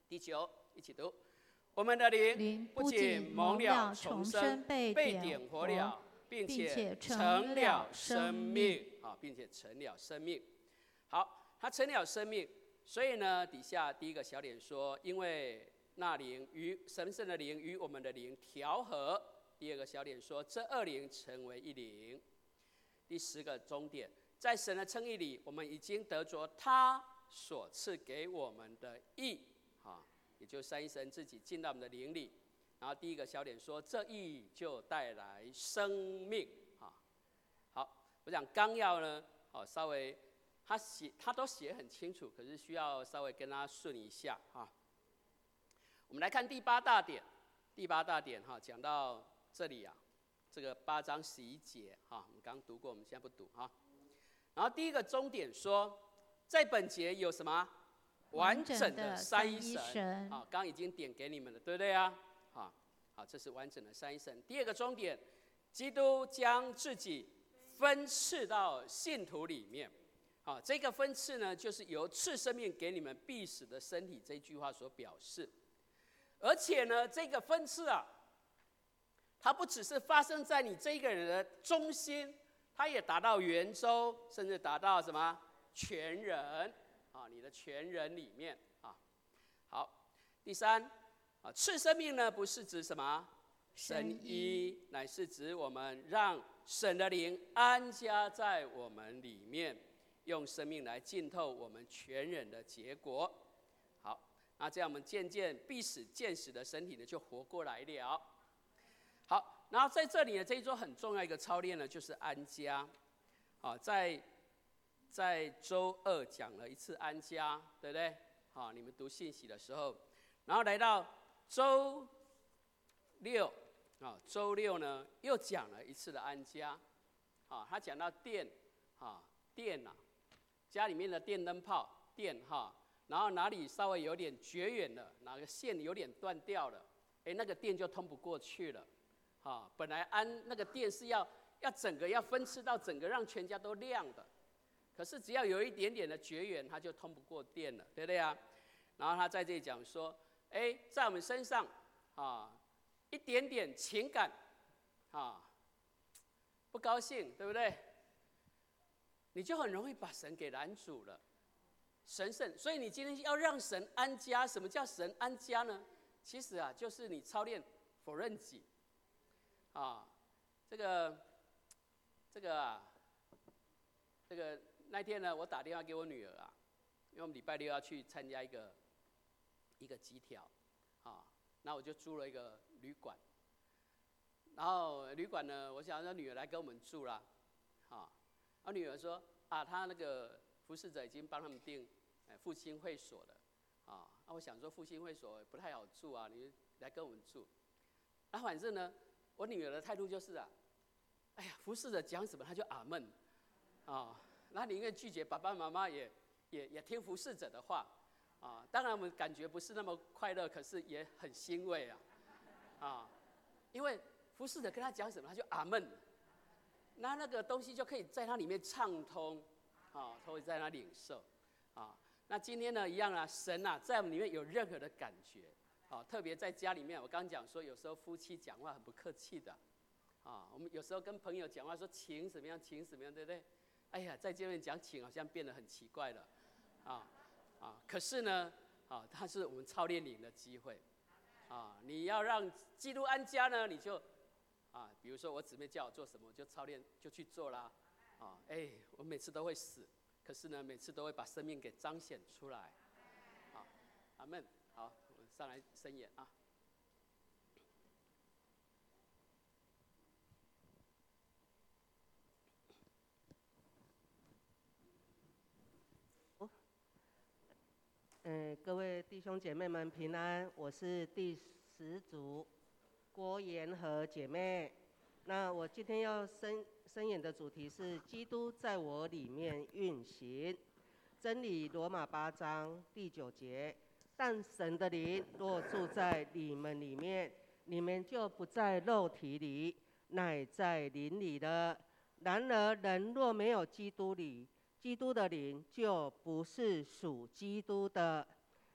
第9，一起读。我们的灵不仅蒙了重生，被点活了，并且成了生命。并且成了生命。好，它成了生命，所以呢，底下第一个小点说，因为那灵与神圣的灵与我们的灵调和。第二个小点说，这2灵成为一灵。第10个终点，在神的称义里，我们已经得着他所赐给我们的义，也就是三一神自己进到我们的灵里。然后第一个小点说，这义就带来生命。好，我讲纲要呢，稍微他都写很清楚，可是需要稍微跟他顺一下哈。我们来看第8大点，第8大点讲到这里啊，这个8章11节我们刚读过，我们现在不读哈。然后第一个终点说，在本节有什么？完整的三一神。刚刚已经点给你们了，对不对啊？好，这是完整的三一神。第二个终点，基督将自己分赐到信徒里面。这个分赐呢，就是由赐生命给你们必死的身体这句话所表示。而且呢，这个分赐啊，它不只是发生在你这一个人的中心，它也达到圆周，甚至达到什么全人你的全人里面好，第3赐生命呢，不是指什么神医，乃是指我们让神的灵安家在我们里面，用生命来浸透我们全人的结果。好，那这样我们渐渐必死见死的身体呢，就活过来了。好，然后在这里呢，这一周很重要一个操练呢，就是安家。在周2讲了一次安家，对不对？你们读信息的时候，然后来到周6，周6呢又讲了一次的安家。他讲到电，家里面的电灯泡电然后哪里稍微有点绝缘了，哪个线有点断掉了，那个电就通不过去了。本来安那个电是要整个要分赐到整个让全家都亮的，可是只要有一点点的绝缘，它就通不过电了，对不对啊？然后他在这里讲说，在我们身上一点点情感不高兴，对不对？你就很容易把神给拦阻了。神圣，所以你今天要让神安家。什么叫神安家呢？其实就是你操练否认己。这个那天呢，我打电话给我女儿因为我们礼拜6要去参加一个集条那我就租了一个旅馆。然后旅馆呢，我想让女儿来跟我们住啦。我女儿说她那个服侍者已经帮他们订复兴会所了我想说复兴会所不太好住你来跟我们住。反正呢，我女儿的态度就是服侍者讲什么她就阿们那宁愿拒绝爸爸妈妈也听服侍者的话当然我们感觉不是那么快乐，可是也很欣慰因为服侍者跟他讲什么他就阿们，那个东西就可以在他里面畅通他会在那领受那今天呢一样神在我们里面有任何的感觉特别在家里面，我刚讲说有时候夫妻讲话很不客气的我们有时候跟朋友讲话说情怎么样，情怎么样，对不对？在这边讲情好像变得很奇怪了可是呢它是我们操练灵的机会你要让基督安家呢，你就比如说我姊妹叫我做什么，我就操练就去做啦我每次都会死，可是呢每次都会把生命给彰显出来阿们。好，我们上来申言各位弟兄姐妹们平安，我是第10组郭妍和姐妹。那我今天要申言的主题是基督在我里面运行。真理罗马8章第9节，但神的灵若住在你们里面，你们就不在肉体里，乃在灵里了。然而人若没有基督的灵，就不是属基督的。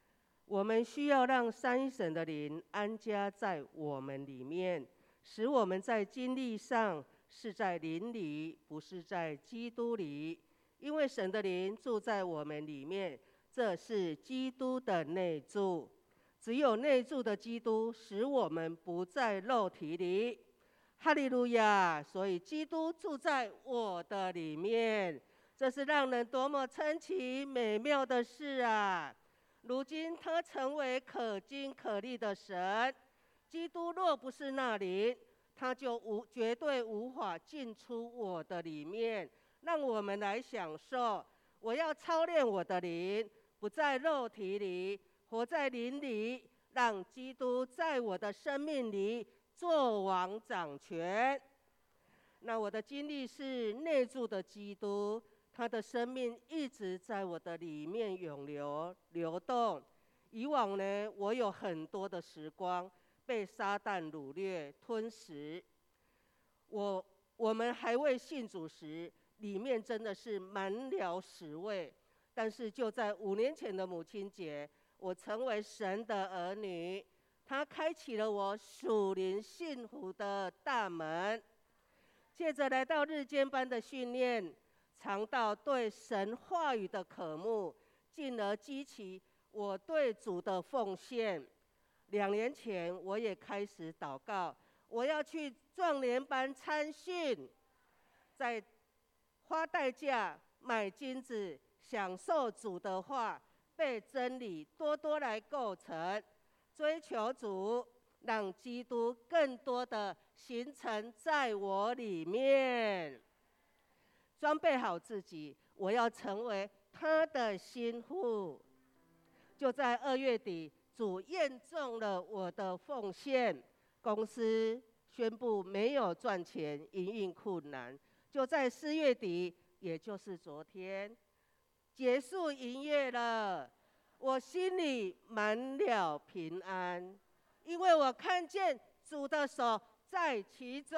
我们需要让三一神的灵安家在我们里面，使我们在经历上是在灵里，不是在基督里。因为神的灵住在我们里面，这是基督的内住。只有内住的基督，使我们不在肉体里。哈利路亚！所以基督住在我的里面，这是让人多么称奇美妙的事啊！如今他成为可经可历的神，基督若不是那灵，他就绝对无法进出我的里面，让我们来享受。我要操练我的灵，不在肉体里，活在灵里，让基督在我的生命里作王掌权。那我的经历是内住的基督，他的生命一直在我的里面涌流流动。以往呢，我有很多的时光被撒旦掳掠吞食。我们还未信主时，里面真的是满了屎味。但是就在5年前的母亲节，我成为神的儿女，他开启了我属灵幸福的大门。接着来到日间班的训练，尝到对神话语的渴慕，进而激起我对主的奉献。2年前，我也开始祷告，我要去壮年班参训，在花代价买金子，享受主的话，被真理多多来构成，追求主，让基督更多的形成在我里面。装备好自己，我要成为他的心腹。就在2月底，主验证了我的奉献，公司宣布没有赚钱，营运困难。就在4月底，也就是昨天，结束营业了。我心里满了平安，因为我看见主的手在其中。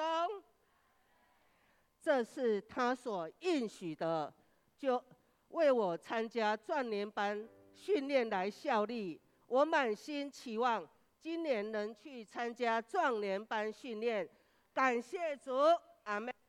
这是他所应许的，就为我参加壮年班训练来效力。我满心期望今年能去参加壮年班训练，感谢主，阿们。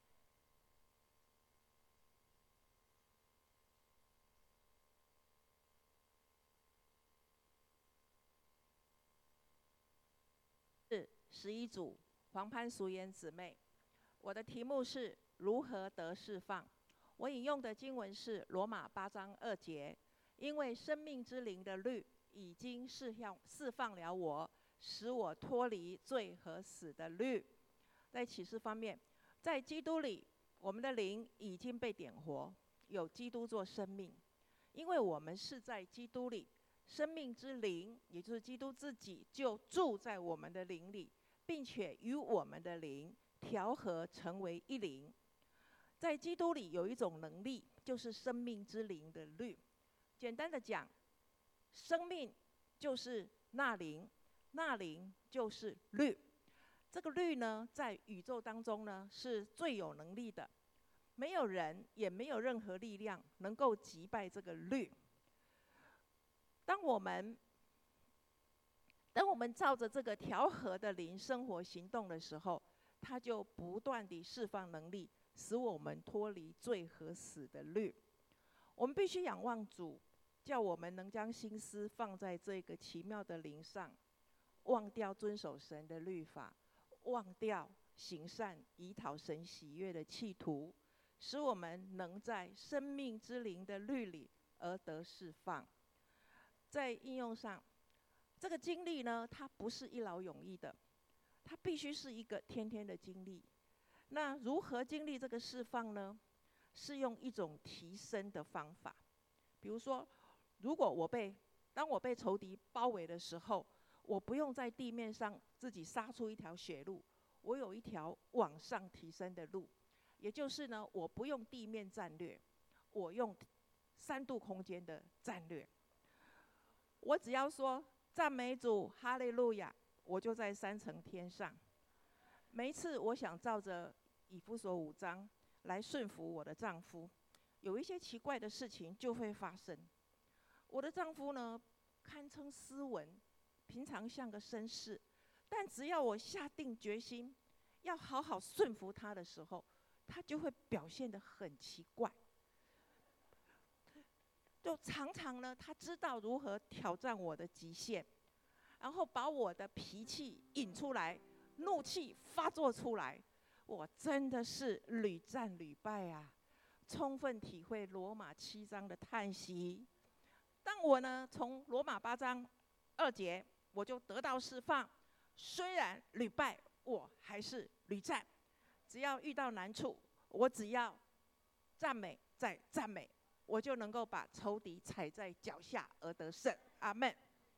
11组黄潘淑妍姊妹，我的题目是如何得释放。我引用的经文是罗马8章2节，因为生命之灵的律已经释放了我，使我脱离罪和死的律。在启示方面，在基督里，我们的灵已经被点活，有基督做生命。因为我们是在基督里，生命之灵，也就是基督自己，就住在我们的灵里，并且与我们的灵调和成为一灵。在基督里有一种能力，就是生命之灵的律。简单的讲，生命就是那灵，那灵就是律。这个律呢，在宇宙当中呢，是最有能力的，没有人也没有任何力量能够击败这个律。当我们照着这个调和的灵生活行动的时候，它就不断地释放能力，使我们脱离罪和死的律。我们必须仰望主，叫我们能将心思放在这个奇妙的灵上，忘掉遵守神的律法，忘掉行善以讨神喜悦的企图，使我们能在生命之灵的律里而得释放。在应用上，这个经历呢，它不是一劳永逸的，它必须是一个天天的经历。那如何经历这个释放呢？是用一种提升的方法。比如说，当我被仇敌包围的时候，我不用在地面上自己杀出一条血路，我有一条往上提升的路。也就是呢，我不用地面战略，我用3度空间的战略。我只要说赞美主，哈利路亚，我就在3层天上。每一次我想照着以弗所5章来顺服我的丈夫，有一些奇怪的事情就会发生。我的丈夫呢， 堪称斯文，平常像个绅士，但只要我下定决心要好好顺服他的时候，他就会表现得很奇怪。就常常呢，他知道如何挑战我的极限，然后把我的脾气引出来，怒气发作出来。我真的是屡战屡败啊，充分体会罗马7章的叹息。当我呢从罗马8章2节我就得到释放，虽然屡败，我还是屡战。只要遇到难处，我只要赞美再赞美，我就能够把仇敌踩在脚下而得胜。阿们。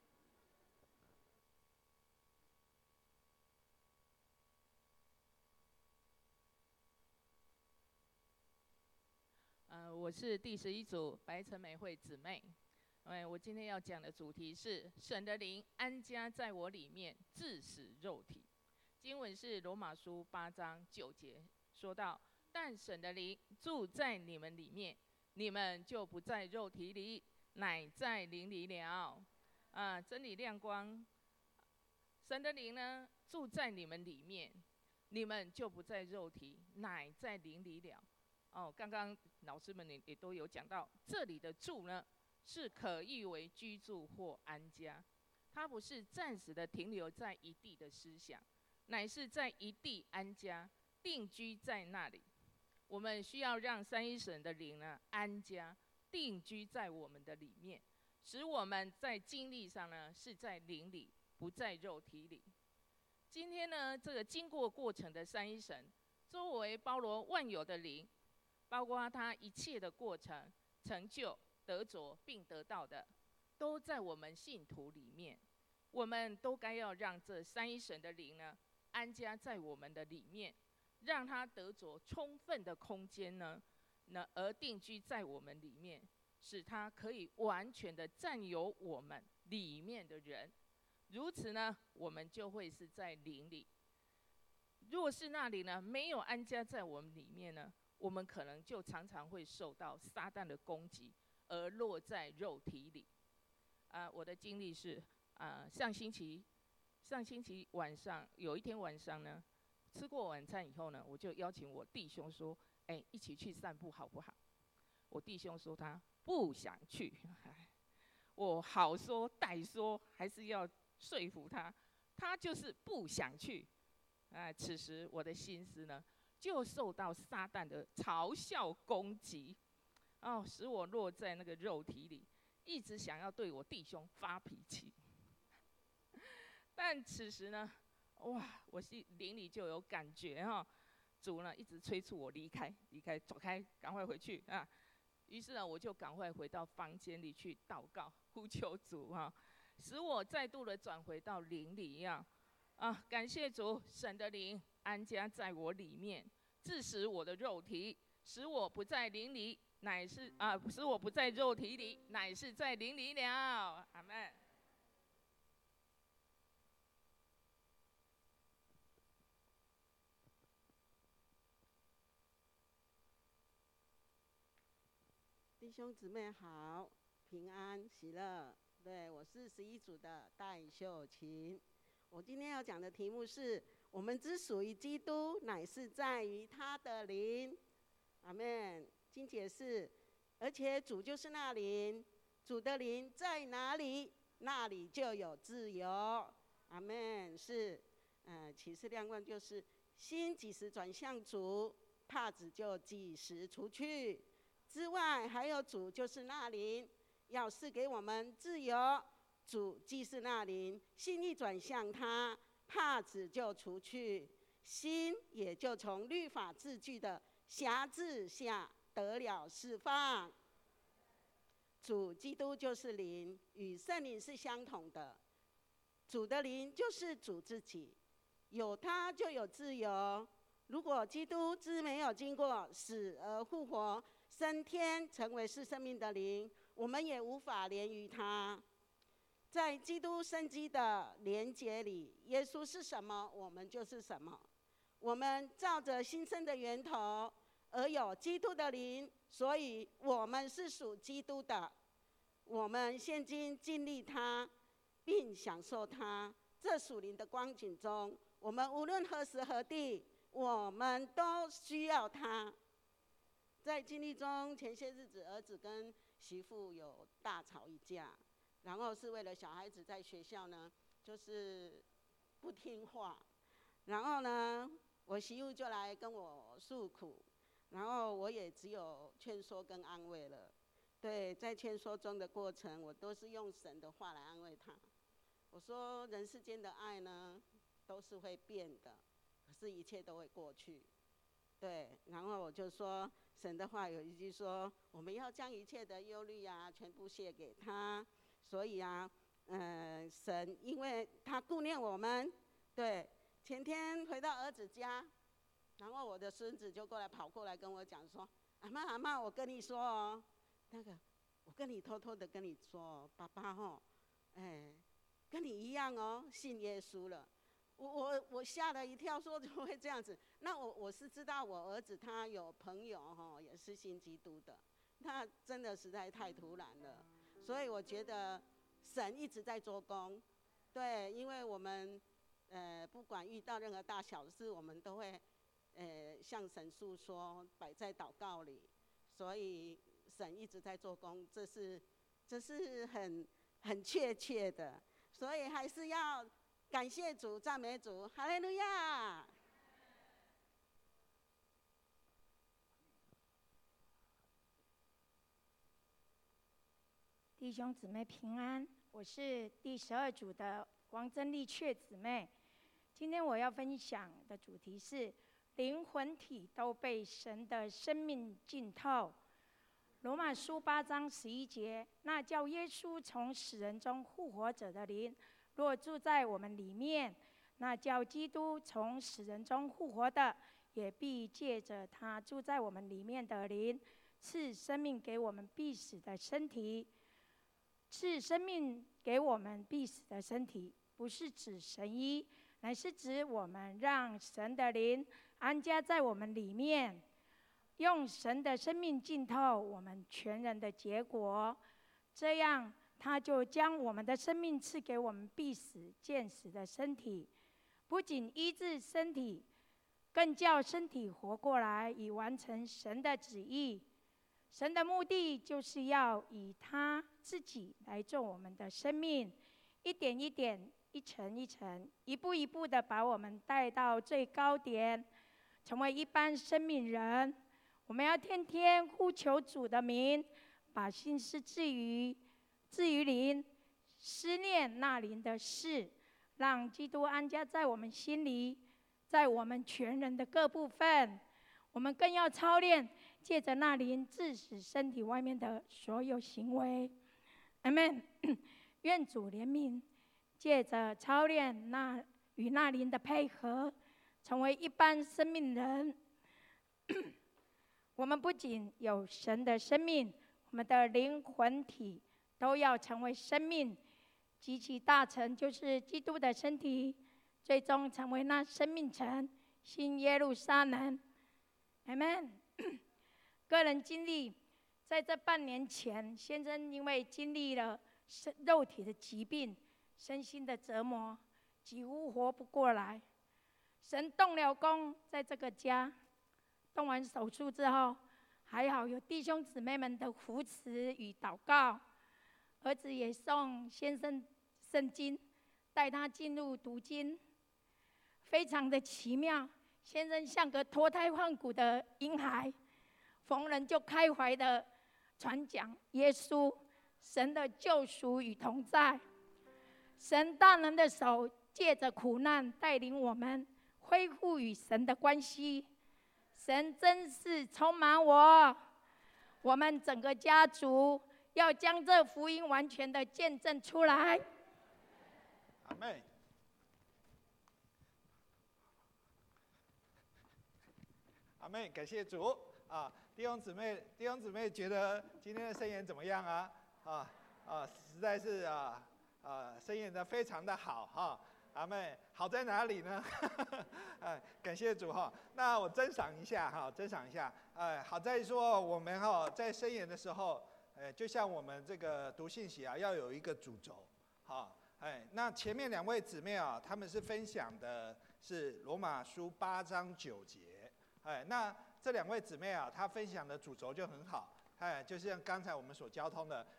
我是第11组白晨美惠姊妹。我今天要讲的主题是神的灵安家在我里面，治死肉体。经文是罗马书8章9节，说到：但神的灵住在你们里面，你们就不在肉体里，乃在灵里了。真理亮光，神的灵呢住在你们里面，你们就不在肉体，乃在灵里了。刚刚老师们也都有讲到，这里的住呢是可译为居住或安家，它不是暂时的停留在一地的思想，乃是在一地安家，定居在那里。我们需要让三一神的灵呢安家，定居在我们的里面，使我们在经历上呢是在灵里，不在肉体里。今天呢，这个经过过程的三一神，作为包罗万有的灵，包括他一切的过程、成就、得着并得到的，都在我们信徒里面。我们都该要让这三一神的灵呢安家在我们的里面，让他得着充分的空间呢，而定居在我们里面，使他可以完全的占有我们里面的人。如此呢，我们就会是在灵里。若是那里呢没有安家在我们里面呢，我们可能就常常会受到撒旦的攻击，而落在肉体里。我的经历是，上星期晚上有一天晚上呢，吃过晚餐以后呢，我就邀请我弟兄说，一起去散步好不好？我弟兄说他不想去，我好说歹说，还是要说服他，他就是不想去。此时我的心思呢，就受到撒旦的嘲笑攻击，使我落在那个肉体里，一直想要对我弟兄发脾气。但此时呢，我灵里就有感觉主呢一直催促我离开，走开，赶快回去啊！于是呢，我就赶快回到房间里去祷告，呼求主使我再度的转回到灵里一样。感谢主，神的灵安家在我里面，治死我的肉体，使我不在灵里，使我不在肉体里，乃是在灵里了。阿们。 弟兄姊妹好，平安喜乐。对，我是11组的戴秀琴。我今天要讲的题目是：我们之属于基督，乃是在于他的灵。阿们。经解释，而且主就是那灵，主的灵在哪里，那里就有自由。阿们。是，启示亮光就是心几时转向主，帕子就几时除去。之外还有主就是那灵，要赐给我们自由。主既是那灵，心一转向他，帕子就除去，心也就从律法制据的辖制下得了释放。主基督就是灵，与圣灵是相同的。主的灵就是主自己，有他就有自由。如果基督之没有经过死而复活，升天成为是生命的灵，我们也无法连于他。在基督生机的连结里，耶稣是什么，我们就是什么。我们照着新生的源头，而有基督的灵，所以我们是属基督的。 我们现今经历它，并享受它。这属灵的光景中，我们无论何时何地，我们都需要它。在经历中，前些日子儿子跟媳妇有大吵一架，然后是为了小孩子在学校呢，就是不听话，然后呢，我媳妇就来跟我诉苦，然后我也只有劝说跟安慰了。对，在劝说中的过程，我都是用神的话来安慰他。我说，人世间的爱呢，都是会变的，可是一切都会过去。对，然后我就说，神的话有一句说，我们要将一切的忧虑啊，全部卸给他。所以啊，神因为他顾念我们，对，前天回到儿子家，然后我的孙子就跑过来跟我讲说，阿嬷，我跟你说哦，我跟你偷偷的跟你说哦，爸爸哦，跟你一样哦，信耶稣了。我吓了一跳，说怎么会这样子？那我是知道我儿子他有朋友也是信基督的，那真的实在太突然了。所以我觉得神一直在做工，对，因为我们不管遇到任何大小事，我们都会向神诉说，摆在祷告里。所以神一直在做工，这是很确切的。所以还是要感谢主，赞美主，哈利路亚！ 弟兄姊妹平安，我是第12组的王珍丽雀姊妹。今天我要分享的主题是灵魂体都被神的生命浸透。罗马书8章11节，那叫耶稣从死人中复活者的灵，若住在我们里面，那叫基督从死人中复活的，也必借着他住在我们里面的灵，赐生命给我们必死的身体。赐生命给我们必死的身体，不是指神医，乃是指我们让神的灵安家在我们里面，用神的生命浸透我们全人的结果，这样他就将我们的生命赐给我们必死见死的身体，不仅医治身体，更叫身体活过来，以完成神的旨意。神的目的就是要以他自己来做我们的生命，一点一点，一层一层，一步一步的把我们带到最高点，成为一般生命人。我们要天天呼求主的名，把心思置于灵，思念那灵的事，让基督安家在我们心里，在我们全人的各部分。我们更要操练，借着那灵致死身体外面的所有行为。阿们。愿主怜悯，借着操练与那灵的配合，成为一般生命人。我们不仅有神的生命，我们的灵魂体都要成为生命，极其大成，就是基督的身体，最终成为那生命城，新耶路撒冷。阿们。个人经历，在这半年前，先生因为经历了肉体的疾病、身心的折磨，几乎活不过来。神动了工，在这个家动完手术之后，还好有弟兄姊妹们的扶持与祷告，儿子也送先生圣经，带他进入读经，非常的奇妙。先生像个脱胎换骨的婴孩，逢人就开怀的传讲耶稣神的救赎与同在。神大能的手借着苦难带领我们恢复与神的关系。神真是充满我们整个家族要将这福音完全的见证出来。 阿们。阿们，感谢主啊！弟兄姊妹觉得今天的圣言怎么样啊？实在是圣言的非常的好哈！阿们，好在哪里呢？感谢主哈！那我珍赏一下哈，好在说我们在圣言的时候就像我们这个读信息啊，要有一个主轴，好，那前面2位姊妹啊，她们是分享的是罗马书8章9节，那这2位姊妹啊，她分享的主轴就很好，就像刚才我们所交通的，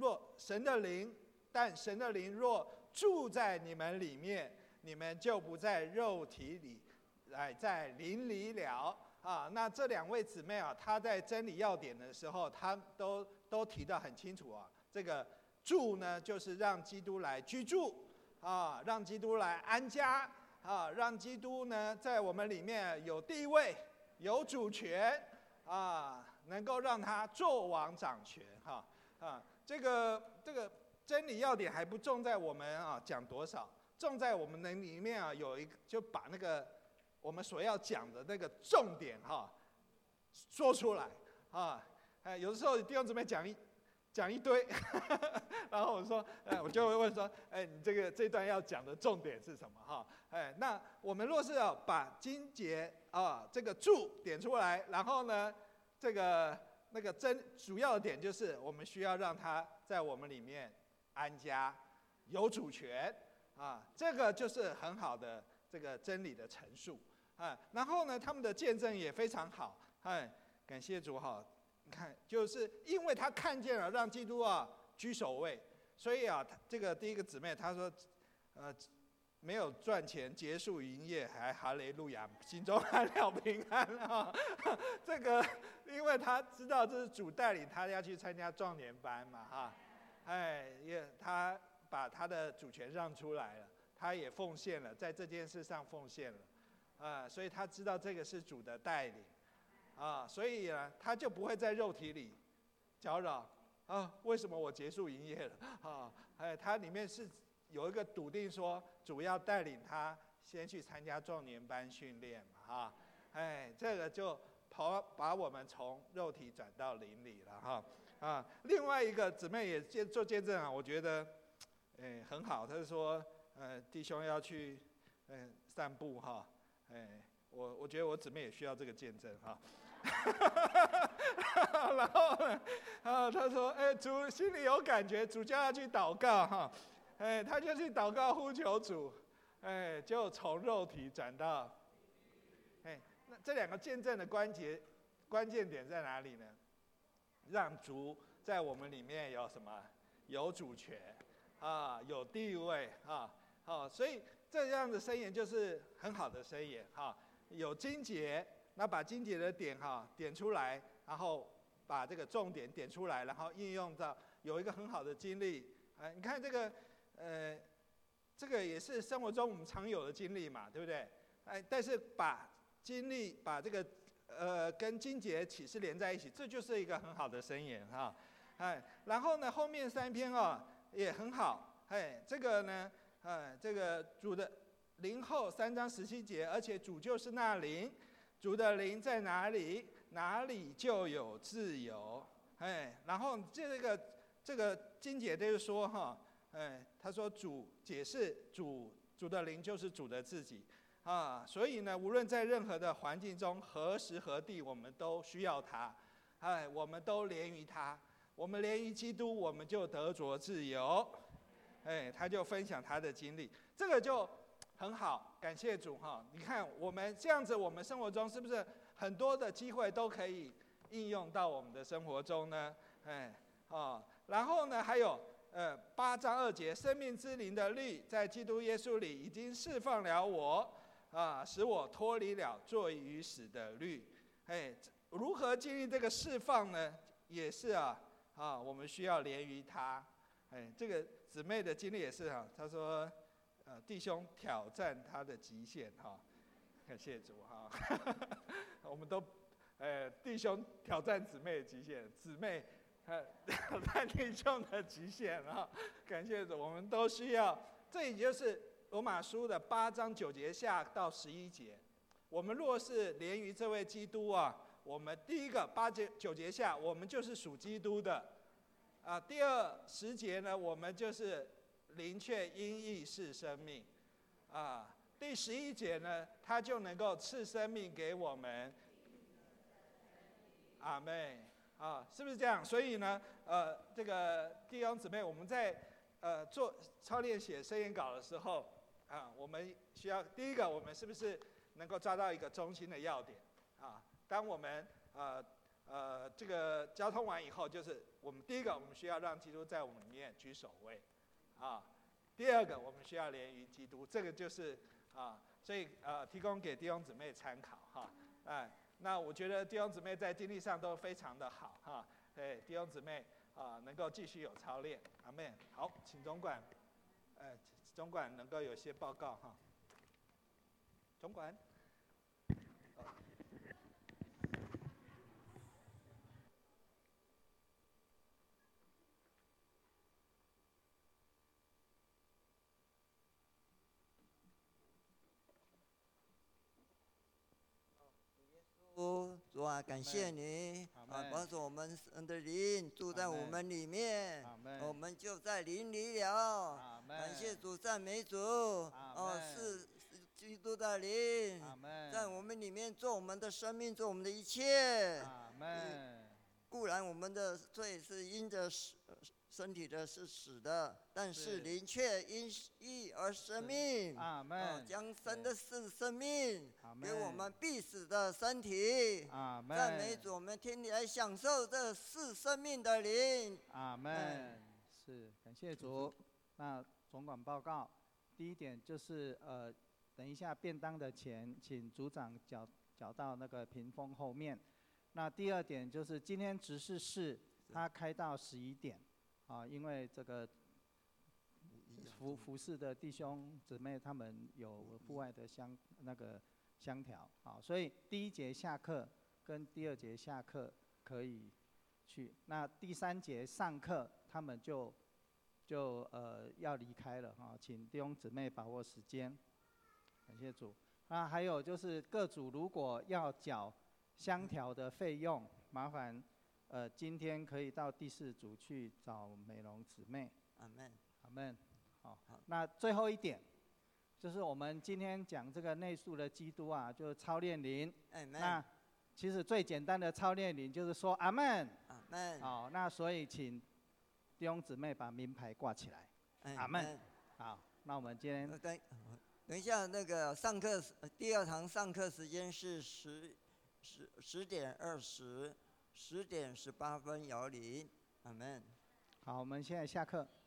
但神的灵若住在你们里面，你们就不在肉体里，在灵里了。那这2位姊妹啊，她在真理要点的时候，她都提得很清楚啊。这个住呢，就是让基督来居住让基督来安家让基督呢在我们里面有地位、有主权能够让他作王掌权这个真理要点还不重在我们讲多少，重在我们的里面有一个，就把那个我们所要讲的那个重点说出来有的时候弟兄姊妹讲一堆然后我就会问说，你这段要讲的重点是什么那我们若是把经节这个注点出来，然后呢那个主要的点就是我们需要让他在我们里面安家，有主权这个就是很好的这个真理的陈述然后呢，他们的见证也非常好感谢主你看，就是因为他看见了让基督居首位，所以这个第一个姊妹她说，没有赚钱结束营业还哈雷路亚，心中还了平安这个因为他知道这是主带领他要去参加壮年班嘛他把他的主权让出来了，他也奉献了，在这件事上奉献了所以他知道这个是主的带领所以呢，他就不会在肉体里搅扰为什么我结束营业了他里面是有一个笃定说，主要带领他先去参加壮年班训练嘛这个就把我们从肉体转到灵里了另外一个姊妹也做见证我觉得很好，她说弟兄要去散步我觉得我姊妹也需要这个见证然后呢他说主心里有感觉，主叫他去祷告他就去祷告呼求主就从肉体转到那这2个见证的关键点在哪里呢？让主在我们里面有什么？有主权有地位所以这样的箴言就是很好的箴言有经节，那把经节的点点出来，然后把这个重点点出来，然后应用到有一个很好的经历你看这个也是生活中我们常有的经历嘛，对不对但是把经历把这个跟经节启示连在一起，这就是一个很好的箴言然后呢后面3篇也很好这个呢这个主的灵后3章17节，而且主就是那灵，主的灵在哪里，哪里就有自由然后这个经节就是说他说主解释主的灵就是主的自己所以呢无论在任何的环境中，何时何地，我们都需要他我们都连于他，我们连于基督，我们就得着自由他就分享他的经历，这个就很好，感谢主你看我们这样子，我们生活中是不是很多的机会都可以应用到我们的生活中呢然后呢还有8章2节，生命之灵的律在基督耶稣里已经释放了我使我脱离了罪与死的律如何经历这个释放呢？也是我们需要连于他这个姊妹的经历也是她说弟兄挑战他的极限感谢主我们都弟兄挑战姊妹的极限，姊妹挑战弟兄的极限感谢主，我们都需要。这也就是罗马书的8章9节下到11节，我们若是连于这位基督我们第一个8节9节下，我们就是属基督的第二10节呢，我们就是灵却因义是生命第11节呢，他就能够赐生命给我们。阿们啊，是不是这样？所以呢，这个弟兄姊妹，我们在做操练写申言稿的时候，啊，我们需要第一个，我们是不是能够抓到一个中心的要点？啊，当我们这个交通完以后，就是我们第一个，我们需要让基督在我们里面居首位，啊，第二个，我们需要连于基督，这个就是所以提供给弟兄姊妹参考哈，那我觉得弟兄姊妹在经历上都非常的好哈，对，弟兄姊妹能够继续有操练，阿们。好，请总管，总管能够有些报告哈，总管。 主啊，感谢你保守我们神的灵住在我们里面，我们就在灵里了。感谢主，赞美主。是基督的灵在我们里面做我们的生命，做我们的一切。固然我们的罪是因着身体的是死的，但是灵却因义而生命。将生的是生命给我们必死的身体。赞美主，我们天天来享受这是生命的灵。 阿们。是，感谢主。那总管报告，第一点就是等一下便当的钱，请组长缴到那个屏风后面。那第二点就是今天执事室他开到11点。因为这个服侍的弟兄姊妹他们有户外的香条，所以第一节下课跟第二节下课可以去，那第三节上课他们就要离开了请弟兄姊妹把握时间，感谢主。那还有就是各组如果要缴香条的费用，麻烦。今天可以到第4组去找美容姊妹。 阿们， 阿们。好，那最后一点，就是我们今天讲这个内住的基督啊，就是操练灵。那其实最简单的操练灵就是说阿们。 阿们。 好，那所以请弟兄姊妹把名牌挂起来。阿们。好，那我们今天等一下，那个上课第2堂上课时间是10点20。10点18分摇铃，阿们。 好，我们现在下课。